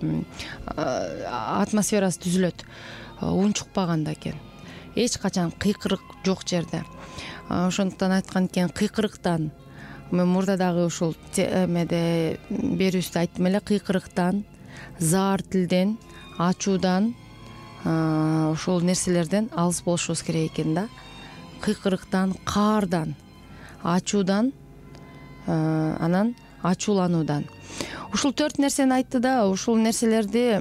атмосферасы түзүлөт? Унчукпаганда экен. Эч качан кыйкырык жок жерде. Ошондуктан айткан экен, кыйкырыктан, мен мурда дагы ушул эмеде берүүбүздө айттым эле, кыйкырыктан, заар тилден, ачуудан, ошол нерселерден алыс болушубуз керек экен да. Кыйкырыктан, каардан, ачуудан, анан ачуулануудан. Ушул төрт нерсени айтты да, ушул нерселерди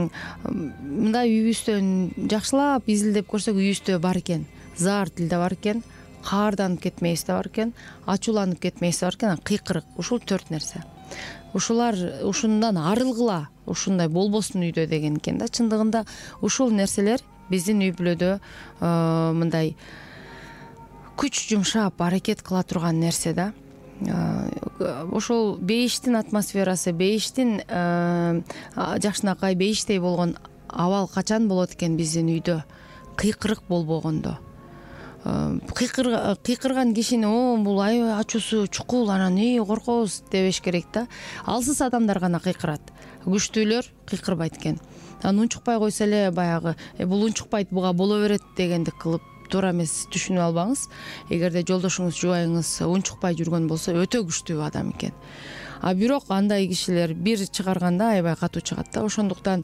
мындай үйүбүздөн жакшылап изилдеп көрсөк үйүбүздө бар экен. Заар тилде бар экен, каарданып кетмейбиз да бар экен, ачууланып кетмейбиз да бар экен, кыйкырык. Ушул төрт нерсе. Ушулар ушундан арылгыла, ушундай болбосун үйдө деген экен да. Чындыгында ушул нерселер биздин үй бүлөдө мындай күч жумшап аракет кыла турган нерсе да. Ошол бейиштин атмосферасы, бейиштин жакшынакай бейиштей болгон абал качан болот экен биздин үйдө? Кыйкырык болбогондо. Кыйкырган кишини о бул аябай ачуусу чукул, анан үй коркобуз дебеш керек да. Алсыз адамдар гана кыйкырат. Күчтүүлөр кыйкырбайт экен. Анан унчукпай койсо эле баягы бул унчукпайт, буга боло берет дегендик кылып туура эмес түшүнүп албаңыз. Эгерде жолдошуңуз, жубайыңыз унчукпай жүргөн болсо өтө күчтүү адам экен. А бирок андай кишилер бир чыгарганда аябай катуу чыгат да. Ошондуктан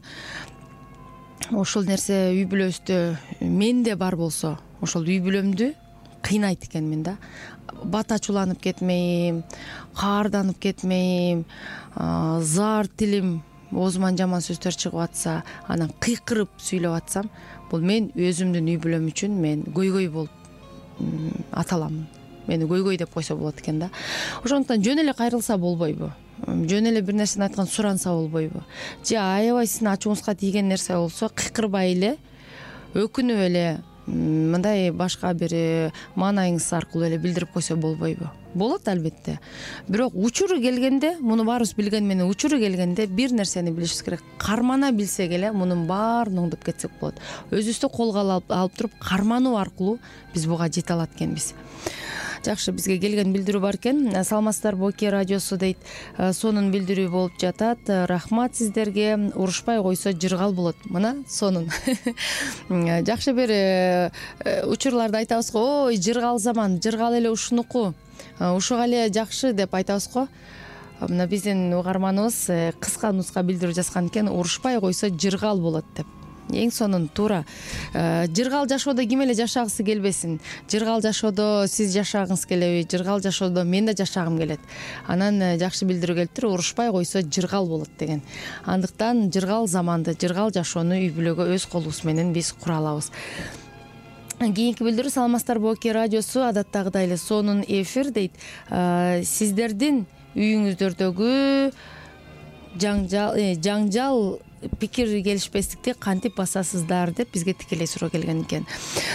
ошол нерсе үй бүлөбүздө менде бар болсо, ошол үй бүлөмдү кыйнайт экенмин да. Бат ачууланып кетмейм, каарданып кетмейм, заар тилим оозуман жаман сөздөр чыгып атса, анан кыйкырып сүйлөп атсам, бул мен өзүмдүн үй бүлөм үчүн мен көйгөй болуп аталамын. Мени көйгөй деп койсо болот экен да. Ошондуктан жөн эле кайрылса болбойбу? Жөн эле бир нерсени айткан суранса болбойбу? Же аябай сиздин ачууңузга тийген нерсе болсо кыйкырбай эле, өкүнүп эле мындай башка бир маанайыңыз аркылуу эле билдирип койсо болбойбу? Болот албетте. Бирок учуру келгенде, муну баарыбыз билген менен учуру келгенде бир нерсени билишибиз керек. Кармана билсек эле мунун баарын оңдоп кетсек болот. Өзүбүздү колго алып, алып туруп кармануу аркылуу биз буга жете алат экенбиз. Жакшы, бизге келген билдирүү бар экен. Саламатсыздарбы, Окей радиосу дейт. Сонун билдирүү болуп жатат. Рахмат сиздерге. Урушпай койсо жыргал болот. Мына сонун. Жакшы бир учурларда айтабыз го, ой, жыргал заман, жыргал эле ушунуку. Ушуга эле жакшы деп айтабыз го. Мына биздин угарманыбыз кыска нуска билдирүү жазган экен. Урушпай койсо жыргал болот деп. Эң сонун туура. Жыргал жашоодо ким эле жашагысы келбесин. Жыргал жашоодо сиз жашагыңыз келеби? Жыргал жашоодо мен да жашагым келет. Анан жакшы билдирүү келиптир. Урушпай койсо жыргал болот деген. Андыктан жыргал заманды, жыргал жашоону үй бүлөгө өз колубуз менен биз кура алабыз. Кийинки билдирүү: саламатсыздарбы, Окей радиосу, адаттагыдай эле сонун эфир дейт. Сиздердин үйүңүздөрдөгү жаңжал жаңжал пикир келишпестикти кантип басасыздар деп бизге тикелей суроо келген экен.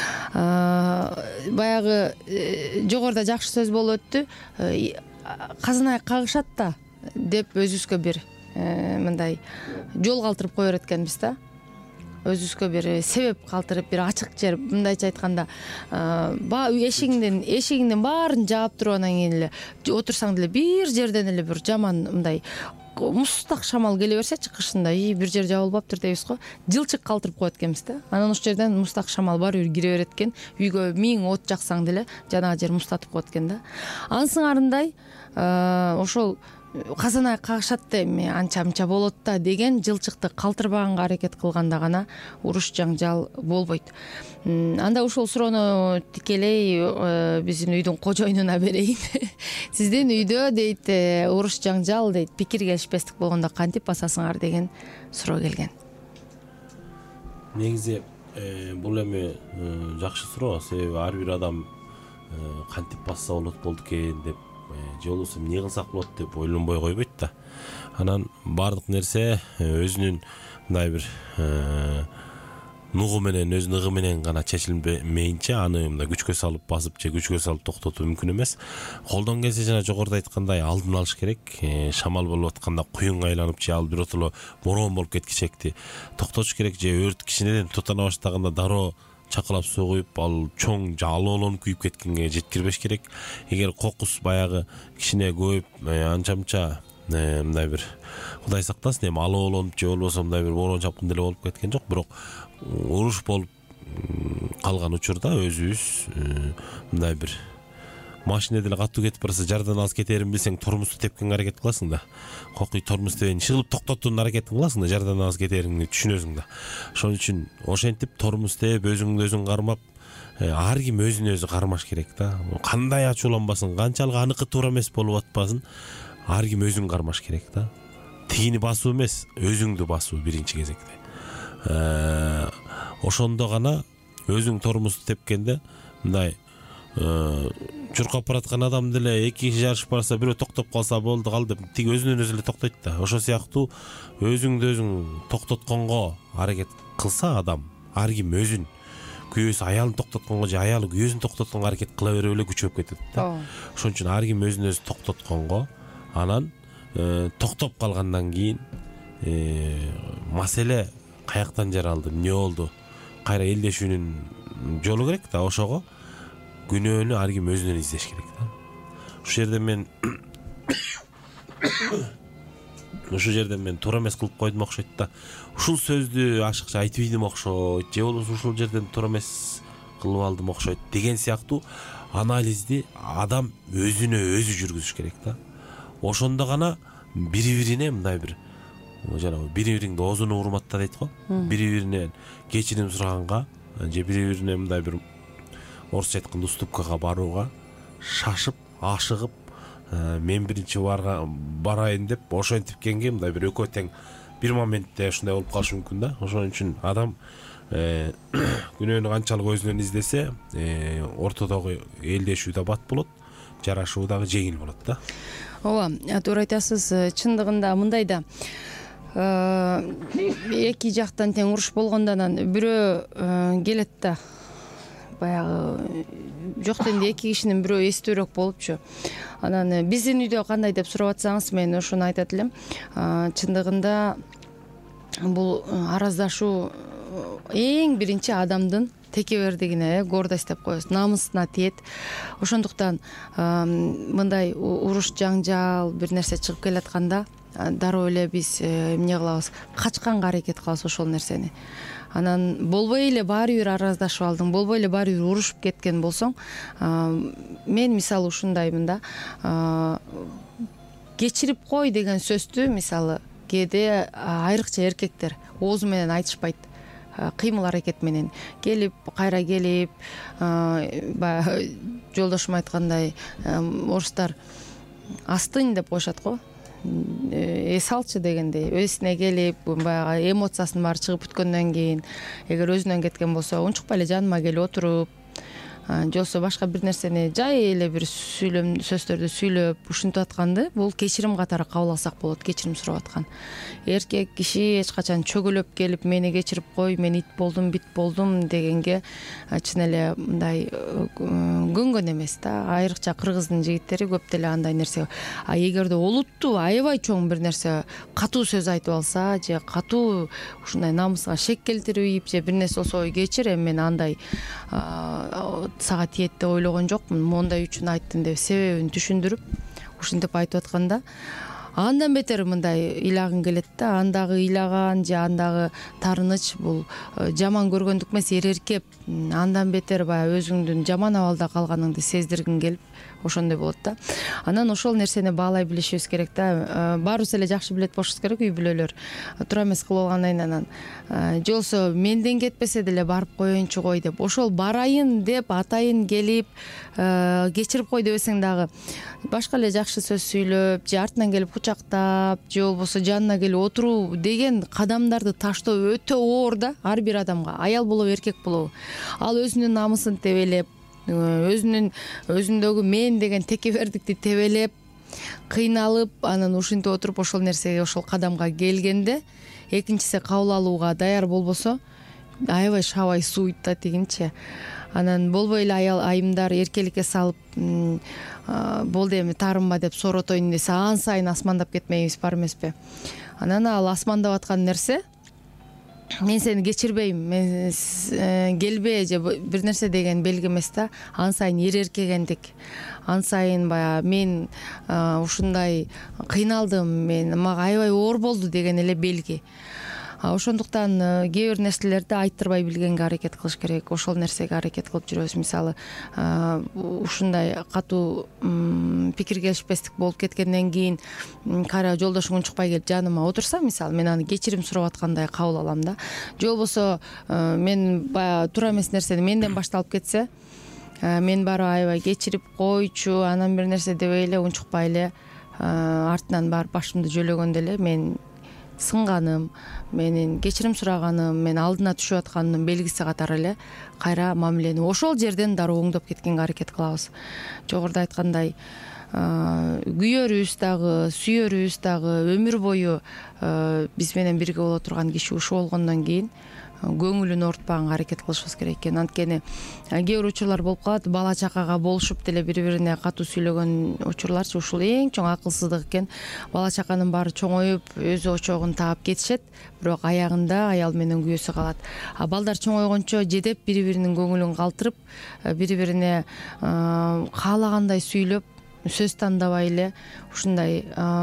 Баягы жогоруда жакшы сөз болуп өттү. Казынай кагышат да деп өзүбүзгө бир мындай жол калтырып кое берет экенбиз да. Өзүбүзгө бир себеп калтырып, бир ачык жер, мындайча айтканда, эшигиңден эшигиңдин баарын жаап туруп анан кийин эле отурсаң деле бир жерден эле бир жаман мындай мустак шамал келе берсечи кышында, и бир жер жабылбаптыр дейбиз го, жылчык калтырып коет экенбиз да. Анан ошол жерден мустак шамал баары бир кире берет экен. Үйгө миң от жаксаң деле жанагы жер мустатып коет экен да. Ансыңарындай ошол казанай кагышат да, эми анча мынча болот да деген жылчыкты калтырбаганга аракет кылганда гана уруш жаңжал болбойт. Анда ушул суроону тикелей биздин үйдүн кожоюнуна берейин. Сиздин үйдө дейт уруш жаңжал дейт, пикир келишпестик болгондо кантип басасыңар деген суроо келген. Негизи бул эми жакшы суроо, себеби ар бир адам кантип басса болот болду экен деп же болбосо эмне кылсак болот деп ойлонбой койбойт да. Анан баардык нерсе өзүнүн мындай бир нугу менен, өзүнүн ыгы менен гана чечилмейинче аны мындай күчкө салып басып же күчкө салып токтотуу мүмкүн эмес. Колдон келсе жана жогоруда айткандай алдын алыш керек. Шамал болуп атканда куюнга айланып же ал биротоло бороон болуп кеткичекти токтотуш керек, же өрт кичинеден тутана баштаганда дароо чакалап суу куюп, ал чоң алоолонуп күйүп кеткенге жеткирбеш керек. Эгер кокус баягы кичине көбөйүп анча-мынча мындай бир Кудай сактасын, эми алоолонуп же болбосо мындай бир бороон чапкын деле болуп кеткен жок, бирок уруш болуп калган учурда өзүбүз мындай бир машина деле катуу кетип барса жардан алыс кетерин билсең тормозду тепкенге аракет кыласың да. Кокуй тормоз тебен чыгылып токтотууга аракет кыласың да, жардан алыс кетериңди түшүнөсүң да. Ошон үчүн ошентип тормоз теп өзүңдү өзүң кармап, ар ким өзүн өзү кармаш керек да. Кандай ачууланбасын, канчалык аныкы туура эмес болуп атпасын, ар ким өзүн кармаш керек да. Тигини басуу эмес, өзүңдү басуу биринчи кезекте. Ошондо гана өзүң тормозду тепкенде мындай чуркап бараткан адам деле эки киши жарышып барса бирөө токтоп калса болду кал деп тиги өзүнөн өзү эле токтойт да. Ошо сыяктуу өзүңдү өзүң токтотконго аракет кылса адам, ар ким өзүн күйөөсү аялын токтотконго же аялы күйөөсүн токтотконго аракет кыла берип эле күчөп кетет да. Ошон үчүн ар ким өзүн өзү токтотконго, анан токтоп калгандан кийин маселе каяктан жаралды, эмне болду, кайра элдешүүнүн жолу керек да. Ошого күнөөнү ар ким өзүнөн издеш керек да. Ушул жерде мен ушул жерде мен туура эмес кылып койдум окшойт да. Ушул сөздү ашыкча айтып ийдим окшойт, же болбосо ушул жерден туура эмес кылып алдым окшойт деген сыяктуу анализди адам өзүнө өзү жүргүзүш керек да. Ошондо гана бири-бирине мындай бир жанагы бири-бириңди оозуну урматта дейт го. Бири-биринен кечирим сураганга же бири-бирине мындай бир орусча айтканда уступкага барууга шашып, ашыгып, мен биринчи барайын деп ошентип кенге мындай бир экөө тең бир моментте ушундай болуп калышы мүмкүн да. Ошон үчүн адам күнөөнү канчалык өзүнөн издесе, ортодогу элдешүү да бат болот, жарашуу дагы жеңил болот да. Ооба, туура айтасыз. Чындыгында мындай да эки жактан тең уруш болгондон бирөө келет да, баягы жок дегенде эки кишинин бирөө эстүүрөөк болупчу. Анан биздин үйдө кандай деп сурап атсаңыз, мен ошону айтат элем. Чындыгында бул араздашуу эң биринчи адамдын текебердигине, гордость деп коебуз, намысына тиет. Ошондуктан мындай уруш, жаңжал, бир нерсе чыгып келатканда дароо эле биз эмне кылабыз, качканга аракет кылабыз ошол нерсени. Анан болбой эле баары бир араздашып алдың, болбой эле баары бир урушуп кеткен болсоң, мен мисалы ушундаймын да, кечирип кой деген сөздү мисалы кээде айрыкча эркектер оозу менен айтышпайт, кыймыл аракет менен келип, кайра келип, баягы жолдошум айткандай, орустар астынь деп коюшат го, эс алчы дегендей, эсине келип, баягы эмоциясынын баары чыгып бүткөндөн кийин, эгер өзүнөн кеткен болсо, унчукпай эле жаныма келип отуруп, же болбосо башка бир нерсени жай эле бир сүйлөм сөздөрдү сүйлөп ушинтип атканды бул кечирим катары кабыл алсак болот. Кечирим сурап аткан эркек киши эч качан чөгөлөп келип мени кечирип кой, мен ит болдум, бит болдум дегенге чын эле мындай көнгөн эмес да. Айрыкча кыргыздын жигиттери көп деле андай нерсе. А эгерде олуттуу аябай чоң бир нерсе катуу сөз айтып алса, же катуу ушундай намыска шек келтирип, же бир нерсе болсо, ой кечир, эми мен андай сага тиет деп ойлогон жокмун, мондай үчүн айттым деп себебин түшүндүрүп ушинтип айтып атканда, андан бетер мындай ыйлагың келет да. Андагы ыйлаган же андагы тарыныч бул жаман көргөндүк эмес, эреркеп, андан бетер баягы өзүңдүн жаман абалда калганыңды сездиргиң келип ошондой болот да. Анан ошол нерсени баалай билишибиз керек да. Баарыбыз эле жакшы билет болушубуз керек, үй бүлөлөр туура эмес кылып алгандан кийин анан же болбосо менден кетпесе деле барып коеюнчу кой деп, ошол барайын деп атайын келип кечирип кой дебесең дагы башка эле жакшы сөз сүйлөп, же артынан келип кучактап, же болбосо жанына келип отуруу деген кадамдарды таштоо өтө оор да ар бир адамга, аял болобу, эркек болобу. Ал өзүнүн намысын тебелеп, өзүнүн өзүндөгү мен деген текебердикти тебелеп кыйналып анан ушинтип отуруп ошол нерсеге ошол кадамга келгенде экинчиси кабыл алууга даяр болбосо аябай шабай сууйт да тигинчи. Анан болбой эле аял айымдар эркеликке салып болду эми таарынба деп сооротоюн десе ан сайын асмандап кетмейбиз бар эмеспи. Анан ал асмандап аткан нерсе мен сени кечирбейм, мен келбе же бир нерсе деген белги эмес да. Ан сайын эреркегендик, ан сайын баягы мен ушундай кыйналдым, мен мага аябай оор болду деген эле белги. Ошондуктан кээ бир нерселерди айттырбай билгенге аракет кылыш керек. Ошол нерсеге аракет кылып жүрөбүз. Мисалы ушундай катуу пикир келишпестик болуп кеткенден кийин кайра жолдошуң унчукпай келип жаныма отурса, мисалы мен аны кечирим сурап аткандай кабыл алам да. Же болбосо мен баягы туура эмес нерсени менден башталып кетсе, мен барып аябай кечирип койчу, анан бир нерсе дебей эле унчукпай эле артынан барып башымды жөлөгөндө эле мен сынганым, менин кечирим сураганым, мен алдына түшүп атканымдын белгиси катары эле кайра мамилени ошол жерден дароо оңдоп кеткенге аракет кылабыз. Жогоруда айткандай, күйөрүбүз дагы, сүйөрүбүз дагы өмүр бою биз менен бирге боло турган киши ушул болгондон кийин көңүлүн оорутпаганга аракет кылышыбыз керек экен. Анткени кээ бир учурлар болуп калат, бала чакага болушуп деле бири-бирине катуу сүйлөгөн учурларчы ушул эң чоң акылсыздык экен. Бала чаканын баары чоңоюп, өз очогун таап кетишет, бирок аягында аял менен күйөөсү калат. А балдар чоңойгончо жедеп бири-биринин көңүлүн калтырып, бири-бирине каалагандай сүйлөп, сөз тандабай эле ушундай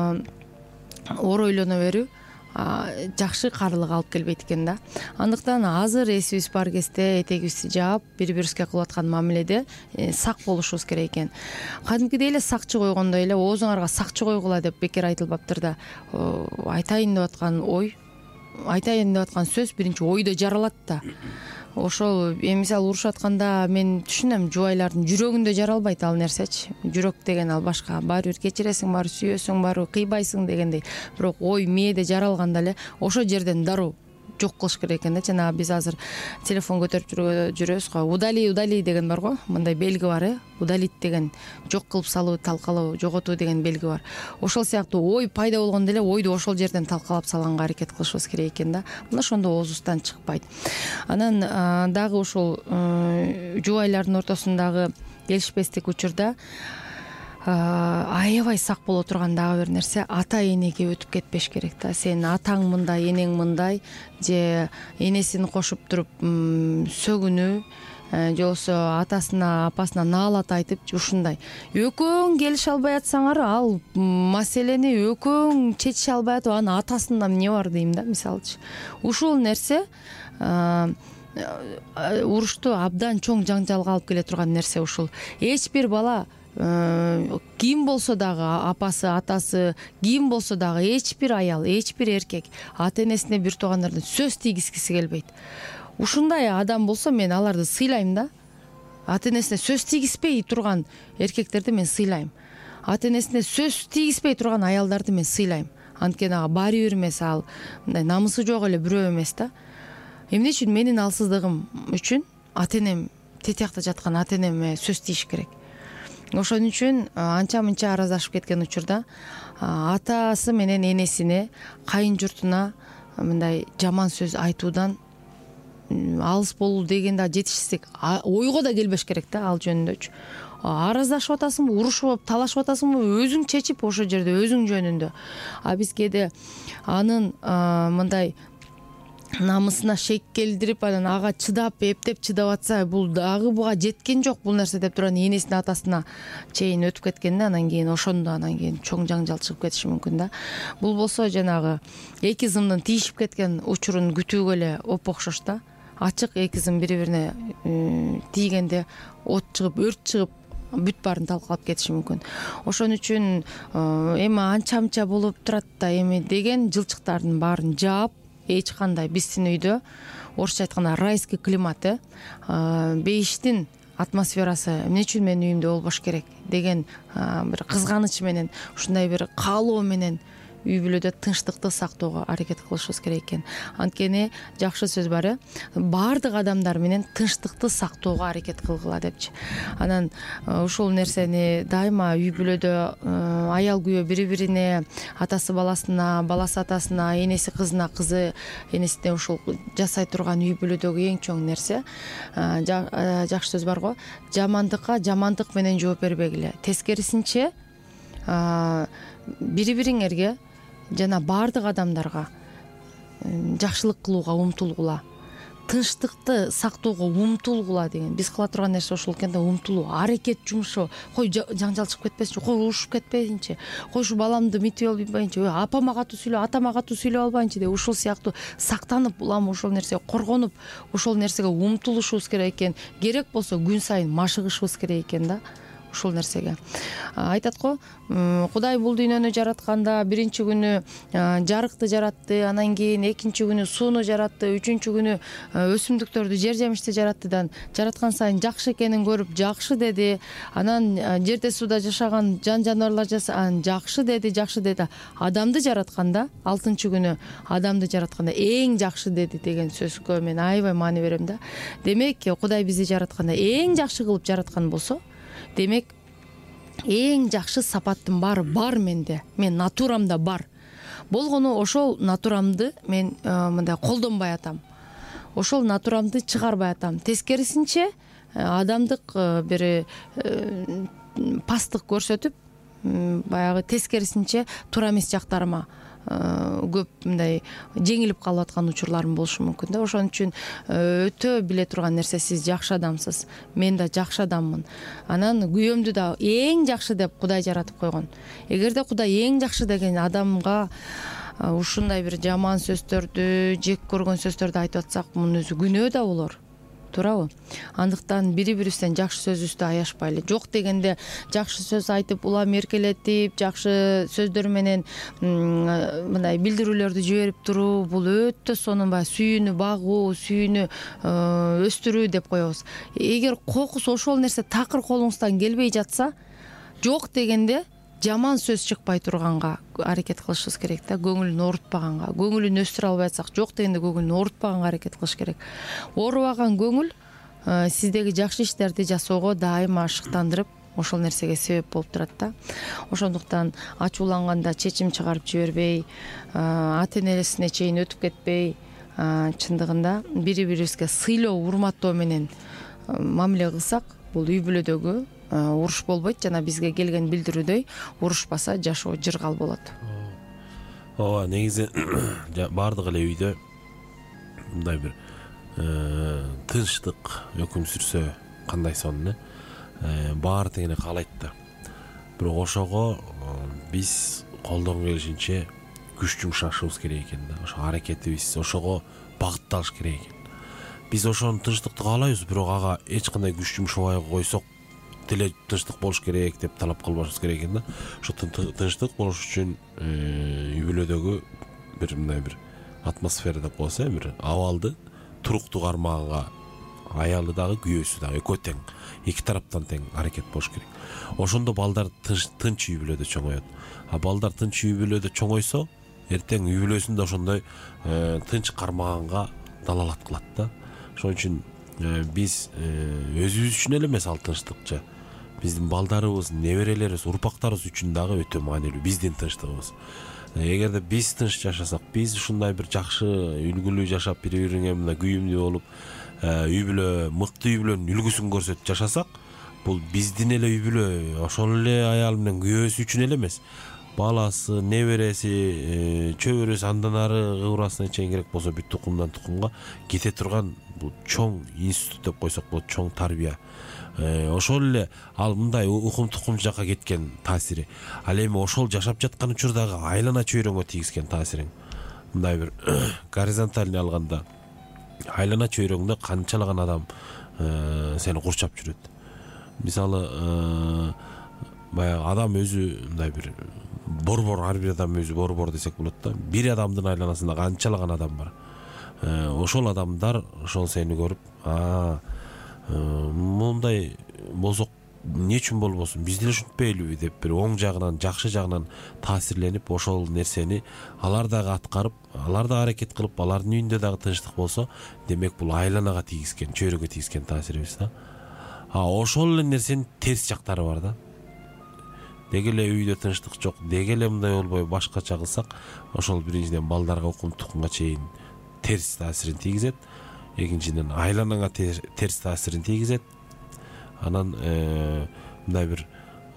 оор ойлоно берүү жакшы каарылык алып келбейт экен да. Андыктан азыр эсибиз бар кезде этегибизди жаап, бири-бирибизге кылып аткан мамиледе сак болушубуз керек экен. Кадимкидей эле сакчы койгондой эле оозуңарга сакчы койгула деп бекер айтылбаптыр да. Айтайын деп аткан ой, айтайын деп аткан сөз биринчи ойдо жаралат да. Ошол эми мисалы урушуп атканда мен түшүнөм, жубайлардын жүрөгүндө жаралбайт ал нерсечи. Жүрөк деген ал башка, баары бир кечиресиң, баары сүйөсүң, баары кыйбайсың дегендей. Бирок ой мээде жаралганда эле ошол жерден дароо жок кылыш керек экен да. Жана биз азыр телефон көтөрүп жүрөбүз го. Удали, удали деген бар го. Мындай белги бар, э? Удалить деген жок кылып салуу, талкалоо, жоготуу деген белги бар. Ошол сыяктуу ой пайда болгондо эле ойду ошол жерден талкалап салганга аракет кылышыбыз керек экен да. Мына ошондо оозубуздан чыкпайт. Анан дагы ушул жубайлардын ортосундагы келишпестик учурда аябай сак боло турган дагы бир нерсе, ата энеге өтүп кетпеш керек да. Сенин атаң мындай, энең мындай, же энесин кошуп туруп сөгүнүү, же болбосо атасына, апасына наалат айтып ушундай. Экөөң келише албай атсаңар, ал маселени экөөң чечише албай атып, анын атасында эмне бар дейм да, мисалычы. Ушул нерсе урушту абдан чоң жаңжалга алып келе турган нерсе ушул. Эч бир бала ким болсо дагы, апасы, атасы, ким болсо дагы, эч бир аял, эч бир эркек ата энесине, бир туугандарына сөз тийгизгиси келбейт. Ушундай адам болсо мен аларды сыйлайм да. Ата энесине сөз тийгизбей турган эркектерди мен сыйлайм. Ата энесине сөз тийгизбей турган аялдарды мен сыйлайм. Анткени ага баары бир эмес, ал мындай намысы жок эле бирөө эмес да. Эмне үчүн менин алсыздыгым үчүн ата энем, тетиякта жаткан ата энеме сөз тийиш керек. Ошон үчүн анча-мынча араздашып кеткен учурда атасы менен энесине, кайын журтуна мындай жаман сөз айтуудан алыс болуу деген да жетишсиздик. Ойго да келбеш керек да ал жөнүндөчү. Араздашып атасыңбы, урушуп, талашып атасыңбы, өзүң чечип ошол жерде өзүң жөнүндө. А биз кээде анын мындай намысына шек келдирип, анан ага чыдап, эптеп чыдап атса, бул дагы буга жеткен жок бул нерсе деп туран энесине, атасына чейин өтүп кеткен да, анан кийин ошондо анан кийин чоң жаңжал чыгып кетиши мүмкүн да. Бул болсо жанагы эки зымдын тийишип кеткен учурун күтүүгө эле оп окшош да. Ачык эки зым бири-бирине тийгенде от чыгып, өрт чыгып, бүт баарын талкалап кетиши мүмкүн. Ошон үчүн эми анча-мынча болуп турат да эми деген жылчыктардын баарын жаап, эч кандай биздин үйдө орусча айтканда райский климат, бейиштин атмосферасы эмне үчүн менин үйүмдө болбош керек деген бир кызганыч менен, ушундай бир каалоо менен үй бүлөдө тынчтыкты сактоого аракет кылышыбыз керек экен. Анткени жакшы сөз бар э баардык адамдар менен тынчтыкты сактоого аракет кылгыла депчи. Анан ушул нерсени дайыма үй бүлөдө аял күйөө бири-бирине, атасы баласына, баласы атасына, энеси кызына, кызы энесине ушул жасай турган үй бүлөдөгү эң чоң нерсе. Жакшы сөз бар го, жамандыкка жамандык менен жооп бербегиле. Тескерисинче бири-бириңерге жана баардык адамдарга жакшылык кылууга умтулгула, тынчтыкты сактоого умтулгула деген. Биз кыла турган нерсе ошол экен да, умтулуу, аракет жумшоо. Кой жаңжал чыгып кетпесинчи, кой урушуп кетпейинчи, кой ушу баламды митип албайынчы, апама катуу сүйлөп, атама катуу сүйлөп албайынчы деп ушул сыяктуу сактанып, улам ошол нерсеге коргонуп, ошол нерсеге умтулушубуз керек экен. Керек болсо күн сайын машыгышыбыз керек экен да ушул нерсеге. Айтат го, Кудай бул дүйнөнү жаратканда биринчи күнү жарыкты жаратты, анан кийин экинчи күнү сууну жаратты, үчүнчү күнү өсүмдүктөрдү, жер жемишти жараттыдан жараткан сайын жакшы экенин көрүп жакшы деди. Анан жерде сууда жашаган жан жаныбарлар жашаган жакшы деди, жакшы деди. Адамды жаратканда алтынчы күнү адамды жаратканда эң жакшы деди деген сөзгө мен аябай маани берем да. Демек, Кудай бизди жаратканда эң жакшы кылып жараткан болсо, демек эң жакшы сапаттын баары бар менде, мен натурамда бар. Болгону ошол натурамды мен мындай колдонбай атам. Ошол натурамды чыгарбай атам. Тескерисинче адамдык бир пасттык көрсөтүп, баягы тескерисинче туура эмес жактарыма көп мындай жеңилип калып аткан учурларым болушу мүмкүн да. Ошон үчүн өтө биле турган нерсе, сиз жакшы адамсыз, мен да жакшы адаммын. Анан күйөөмдү да эң жакшы деп Кудай жаратып койгон. Эгерде Кудай эң жакшы деген адамга ушундай бир жаман сөздөрдү, жек көргөн сөздөрдү айтып атсак, мунун өзү күнөө да болор. Туурабы? Андыктан бири-бирибизден жакшы сөзүбүздү аяшпайлы. Жок дегенде жакшы сөз айтып, улам эркелетип, жакшы сөздөр менен мындай билдирүүлөрдү жиберип туруу, бул өтө сонун баягы сүйүүнү багуу, сүйүүнү өстүрүү деп коебуз. Эгер кокус ошол нерсе такыр колуңуздан келбей жатса, жок дегенде жаман сөз чыкпай турганга аракет кылышыбыз керек да, көңүлүн оорутпаганга. Көңүлүн өстүрө албай атсак, жок дегенде көңүлүн оорутпаганга аракет кылыш керек. Оорубаган көңүл сиздеги жакшы иштерди жасоого дайыма шыктандырып, ошол нерсеге себеп болуп турат да. Ошондуктан ачууланганда чечим чыгарып жибербей, ата-энесине чейин өтүп кетпей, чындыгында бири-бирибизге сыйлоо, урматтоо менен мамиле кылсак, бул үй бүлөдөгү уруш болбойт, жана бизге келген билдирүүдөй урушпаса жашоо жыргал болот. Ооба, негизи баардык эле үйдө мындай бир тынчтык өкүм сүрсө кандай сонун, баары тегене каалайт да. Бирок ошого биз колдон келишинче күч жумшашыбыз керек экен да. Ошо аракетибиз ошого багытталыш керек экен. Биз ошону тынчтыкты каалайбыз, бирок ага эч кандай күч жумшабай койсок, тиле тынчтык болуш керек деп талап кылбашыбыз керек экен да. Ошо тынчтык болуш үчүн үй бүлөдөгү бир мындай бир атмосфера деп коебуз, бир абалды туруктуу кармаганга аялы дагы, күйөөсү дагы экөө тең, эки тараптан тең аракет болуш керек. Ошондо балдар тынч үй бүлөдө чоңоет. А балдар тынч үй бүлөдө чоңойсо, эртең үй бүлөсүн да ошондой тынч кармаганга далалат кылат да. Ошон үчүн биз өзүбүз үчүн эле эмес ал тынчтыкчы, биздин балдарыбыз, неберелерибиз, урпактарыбыз үчүн дагы өтө маанилүү биздин тынчтыгыбыз. Эгерде биз тынч жашасак, биз ушундай бир жакшы үлгүлүү жашап, бири-бириңе мындай күйүмдүү болуп, үй бүлө, мыкты үй бүлөнүн үлгүсүн көрсөтүп жашасак, бул биздин эле үй бүлө, ошол эле аял менен күйөөсү үчүн эле эмес, баласы, небереси, чөбөрөсү, андан ары кыбырасына чейин керек болсо бүт тукумдан тукумга кете турган бул чоң институт деп койсок болот, чоң тарбия. Ошол эле ал мындай укум тукум жака кеткен таасири. Ал эми ошол жашап жаткан учурдагы айлана чөйрөңө тийгизген таасириң. Мындай бир горизонтальный алганда айлана чөйрөңдө канчалаган адам сени курчап жүрөт. Мисалы, баягы адам өзү мындай бир борбор, ар бир адам өзү борбор десек болот да. Бир адамдын айланасында канчалаган адам бар. Ошол адамдар ошол сени көрүп, а мындай болсок эмне үчүн болбосун биз деле ушинтпейлиби деп бир оң жагынан жакшы жагынан таасирленип ошол нерсени алар дагы аткарып, алар да аракет кылып, алардын үйүндө дагы тынчтык болсо, демек бул айланага тийгизген, чөйрөгө тийгизген таасирибиз да. А ошол эле нерсенин терс жактары бар да. Деги эле үйдө тынчтык жок, деги эле мындай болбой башкача кылсак, ошол биринчиден балдарга, укум тукумга чейин терс таасирин тийгизет. Экинчиден айланаңа терс таасирин тийгизет. Анан мындай бир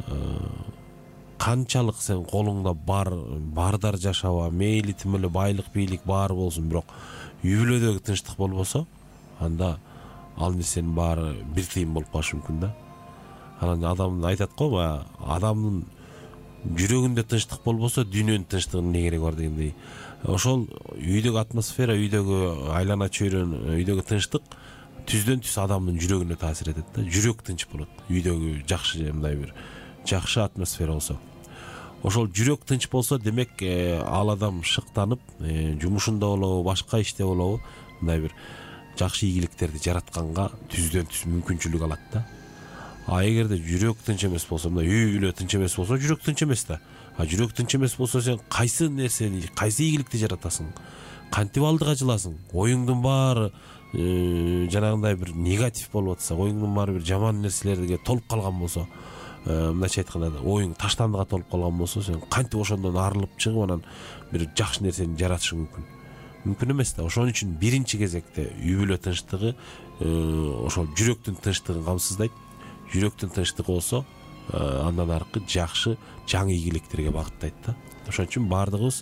канчалык сен колуңда бар, бардар жашаба, мейли тим эле байлык, бийлик баары болсун, бирок үй бүлөдөгү тынчтык болбосо, анда ал нерсенин баары бир тыйын болуп калышы мүмкүн да. Анан адам айтат го, баягы адамдын жүрөгүндө тынчтык болбосо, дүйнөнүн тынчтыгынын эмне кереги бар дегендей. Ошол үйдөгү атмосфера, үйдөгү айлана чөйрөн, үйдөгү тынчтык түздөн түз адамдын жүрөгүнө таасир этет да. Жүрөк тынч болот. Үйдөгү жакшы мындай бир жакшы атмосфера болсо. Ошол жүрөк тынч болсо, демек ал адам шыктанып, жумушунда болобу, башка иште болобу, мындай бир жакшы ийгиликтерди жаратканга түздөн түз мүмкүнчүлүк алат да. А эгерде жүрөк тынч эмес болсо, мына үй бүлө тынч эмес болсо, жүрөк тынч эмес да. А жүрөк тынч эмес болсо, сен кайсы нерсени, кайсы ийгиликти жаратасың? Кантип алдыга жыласың? Оюңдун баары жанагындай бир негатив болуп атса, оюңдун баары бир жаман нерселерге толуп калган болсо, мындайча айтканда, оюң таштандыга толуп калган болсо, сен кантип ошондон арылып чыгып анан бир жакшы нерсени жаратышың мүмкүн? Мүмкүн эмес да. Ошон үчүн биринчи кезекте үй бүлө тынчтыгы ошол жүрөктүн тынчтыгын камсыздайт. Жүрөктүн тынчтыгы болсо, андан аркы жакшы жаңы ийгиликтерге багыттайт да. Ошон үчүн баардыгыбыз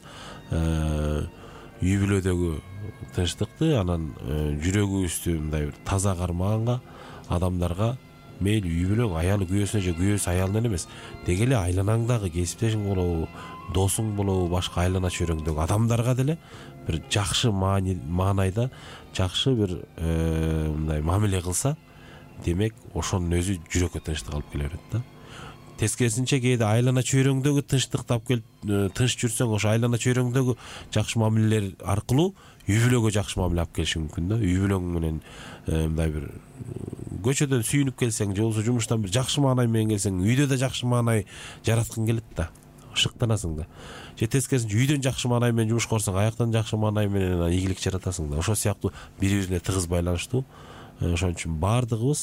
үй бүлөдөгү тынчтыкты, анан жүрөгүбүздү мындай бир таза кармаганга, адамдарга мейли үй бүлө аялы күйөөсүнө же күйөөсү аялына эмес, деги эле айланаңдагы кесиптешиң болобу, досуң болобу, башка айлана чөйрөңдөгү адамдарга деле бир жакшы маанайда, жакшы бир мындай мамиле кылса, демек ошонун өзү жүрөккө тынчтык алып келе берет да. Тескерисинче кээде айлана чөйрөңдөгү тынчтыкты алып келип тынч жүрсөң, ошо айлана чөйрөңдөгү жакшы мамилелер аркылуу үй бүлөгө жакшы мамиле алып келишиң мүмкүн да. Үй бүлөң менен мындай бир көчөдөн сүйүнүп келсең, же болбосо жумуштан бир жакшы маанай менен келсең, үйдө да жакшы маанай жараткың келет да. Шыктанасың да. Же тескерисинче үйдөн жакшы маанай менен жумушка барсаң, аяктан жакшы маанай менен ийгилик жаратасың да. Ошол сыяктуу бири-бирине тыгыз байланыштуу. Ошон үчүн баардыгыбыз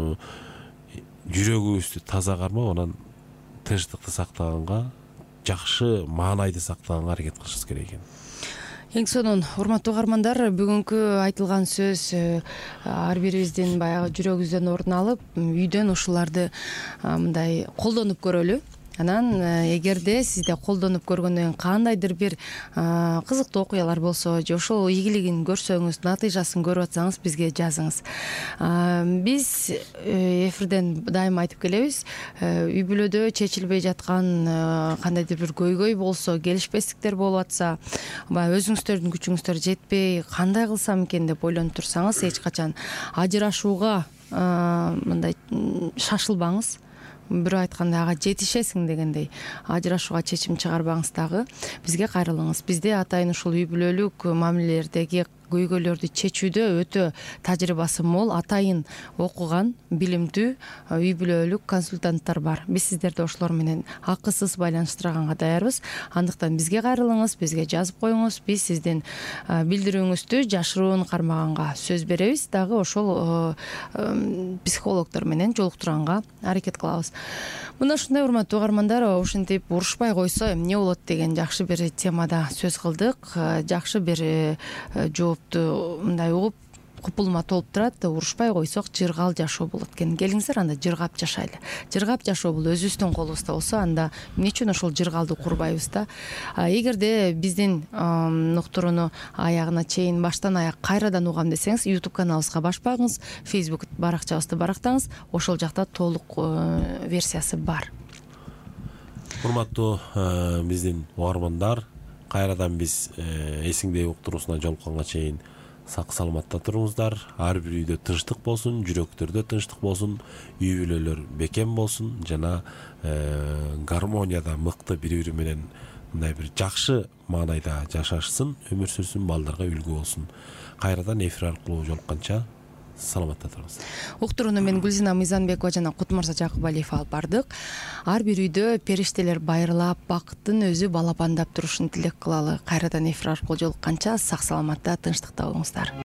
жүрөгүбүздү таза кармап, анан тынчтыкты сактаганга, жакшы маанайды сактаганга аракет кылышыбыз керек экен. Эң сонун урматтуу угармандар, бүгүнкү айтылган сөз ар бирибиздин баягы жүрөгүбүздөн орун алып, үйдөн ушуларды мындай колдонуп көрөлү. Анан эгерде сизде колдонуп көргөндөн кандайдыр бир кызыктуу окуялар болсо, же ошол ийгилигин көрсөңүз, натыйжасын көрүп атсаңыз, бизге жазыңыз. Биз эфирден дайыма айтып келебиз, үй бүлөдө чечилбей жаткан кандайдыр бир көйгөй болсо, келишпестиктер болуп атса, баягы өзүңүздөрдүн күчүңүздөр жетпей, кандай кылсам экен деп ойлонуп турсаңыз, эч качан ажырашууга мындай шашылбаңыз. Бирөө айтканда ага жетишесиң дегендей, ажырашууга чечим чыгарбаңыз дагы, бизге кайрылыңыз. Бизде атайын ушул үй бүлөлүк мамилелердеги көйгөйлөрдү чечүүдө өтө тажрыйбасы мол, атайын окуган, билимдүү үй бүлөлүк консультанттар бар. Биз сиздерди ошолор менен акысыз байланыштырганга даярбыз. Андыктан бизге кайрылыңыз, бизге жазып коюңуз. Биз сиздин билдирүүңүздү жашыруун кармаганга сөз беребиз, дагы ошол психологдор менен жолуктурганга аракет кылабыз. Мына ушундай урматтуу угармандар, ушинтип урушпай койсо эмне болот деген жакшы бир темада сөз кылдык. Жакшы бир жоопту мындай угуп, купулма толуп турат. Урушпай койсок жыргал жашоо болот экен. Келиңиздер, анда жыргап жашайлы. Жыргап жашоо бул өзүбүздүн колубузда болсо, анда эмне үчүн ошол жыргалды курбайбыз да. Эгерде биздин уктурууну аягына чейин, баштан аяк кайрадан угам десеңиз, YouTube каналыбызга башпагыңыз, Facebook баракчабызды барактаңыз, ошол жакта толук версиясы бар. Урматтуу биздин угармандар, кайрадан биз эсиңдеби уктуруусуна жолукканга чейин сак саламатта туруңуздар. Ар бир үйдө тынчтык болсун, жүрөктөрдө тынчтык болсун, үй бүлөлөр бекем болсун, жана гармонияда мыкты бири-бири менен мындай бир жакшы маанайда жашашсын, өмүр сүрсүн, балдарга үлгү болсун. Кайрадан эфир аркылуу жолукканча саламатта туруңуздар. Уктурууну мен Гүлзина Мыйзанбекова жана Кутмарса Жакыбалиев алып бардык. Ар бир үйдө периштелер байырлап, бакыттын өзү балапандап турушун тилек кылалы. Кайрадан эфир аркылуу жолукканча сак саламатта, тынчтыкта болуңуздар.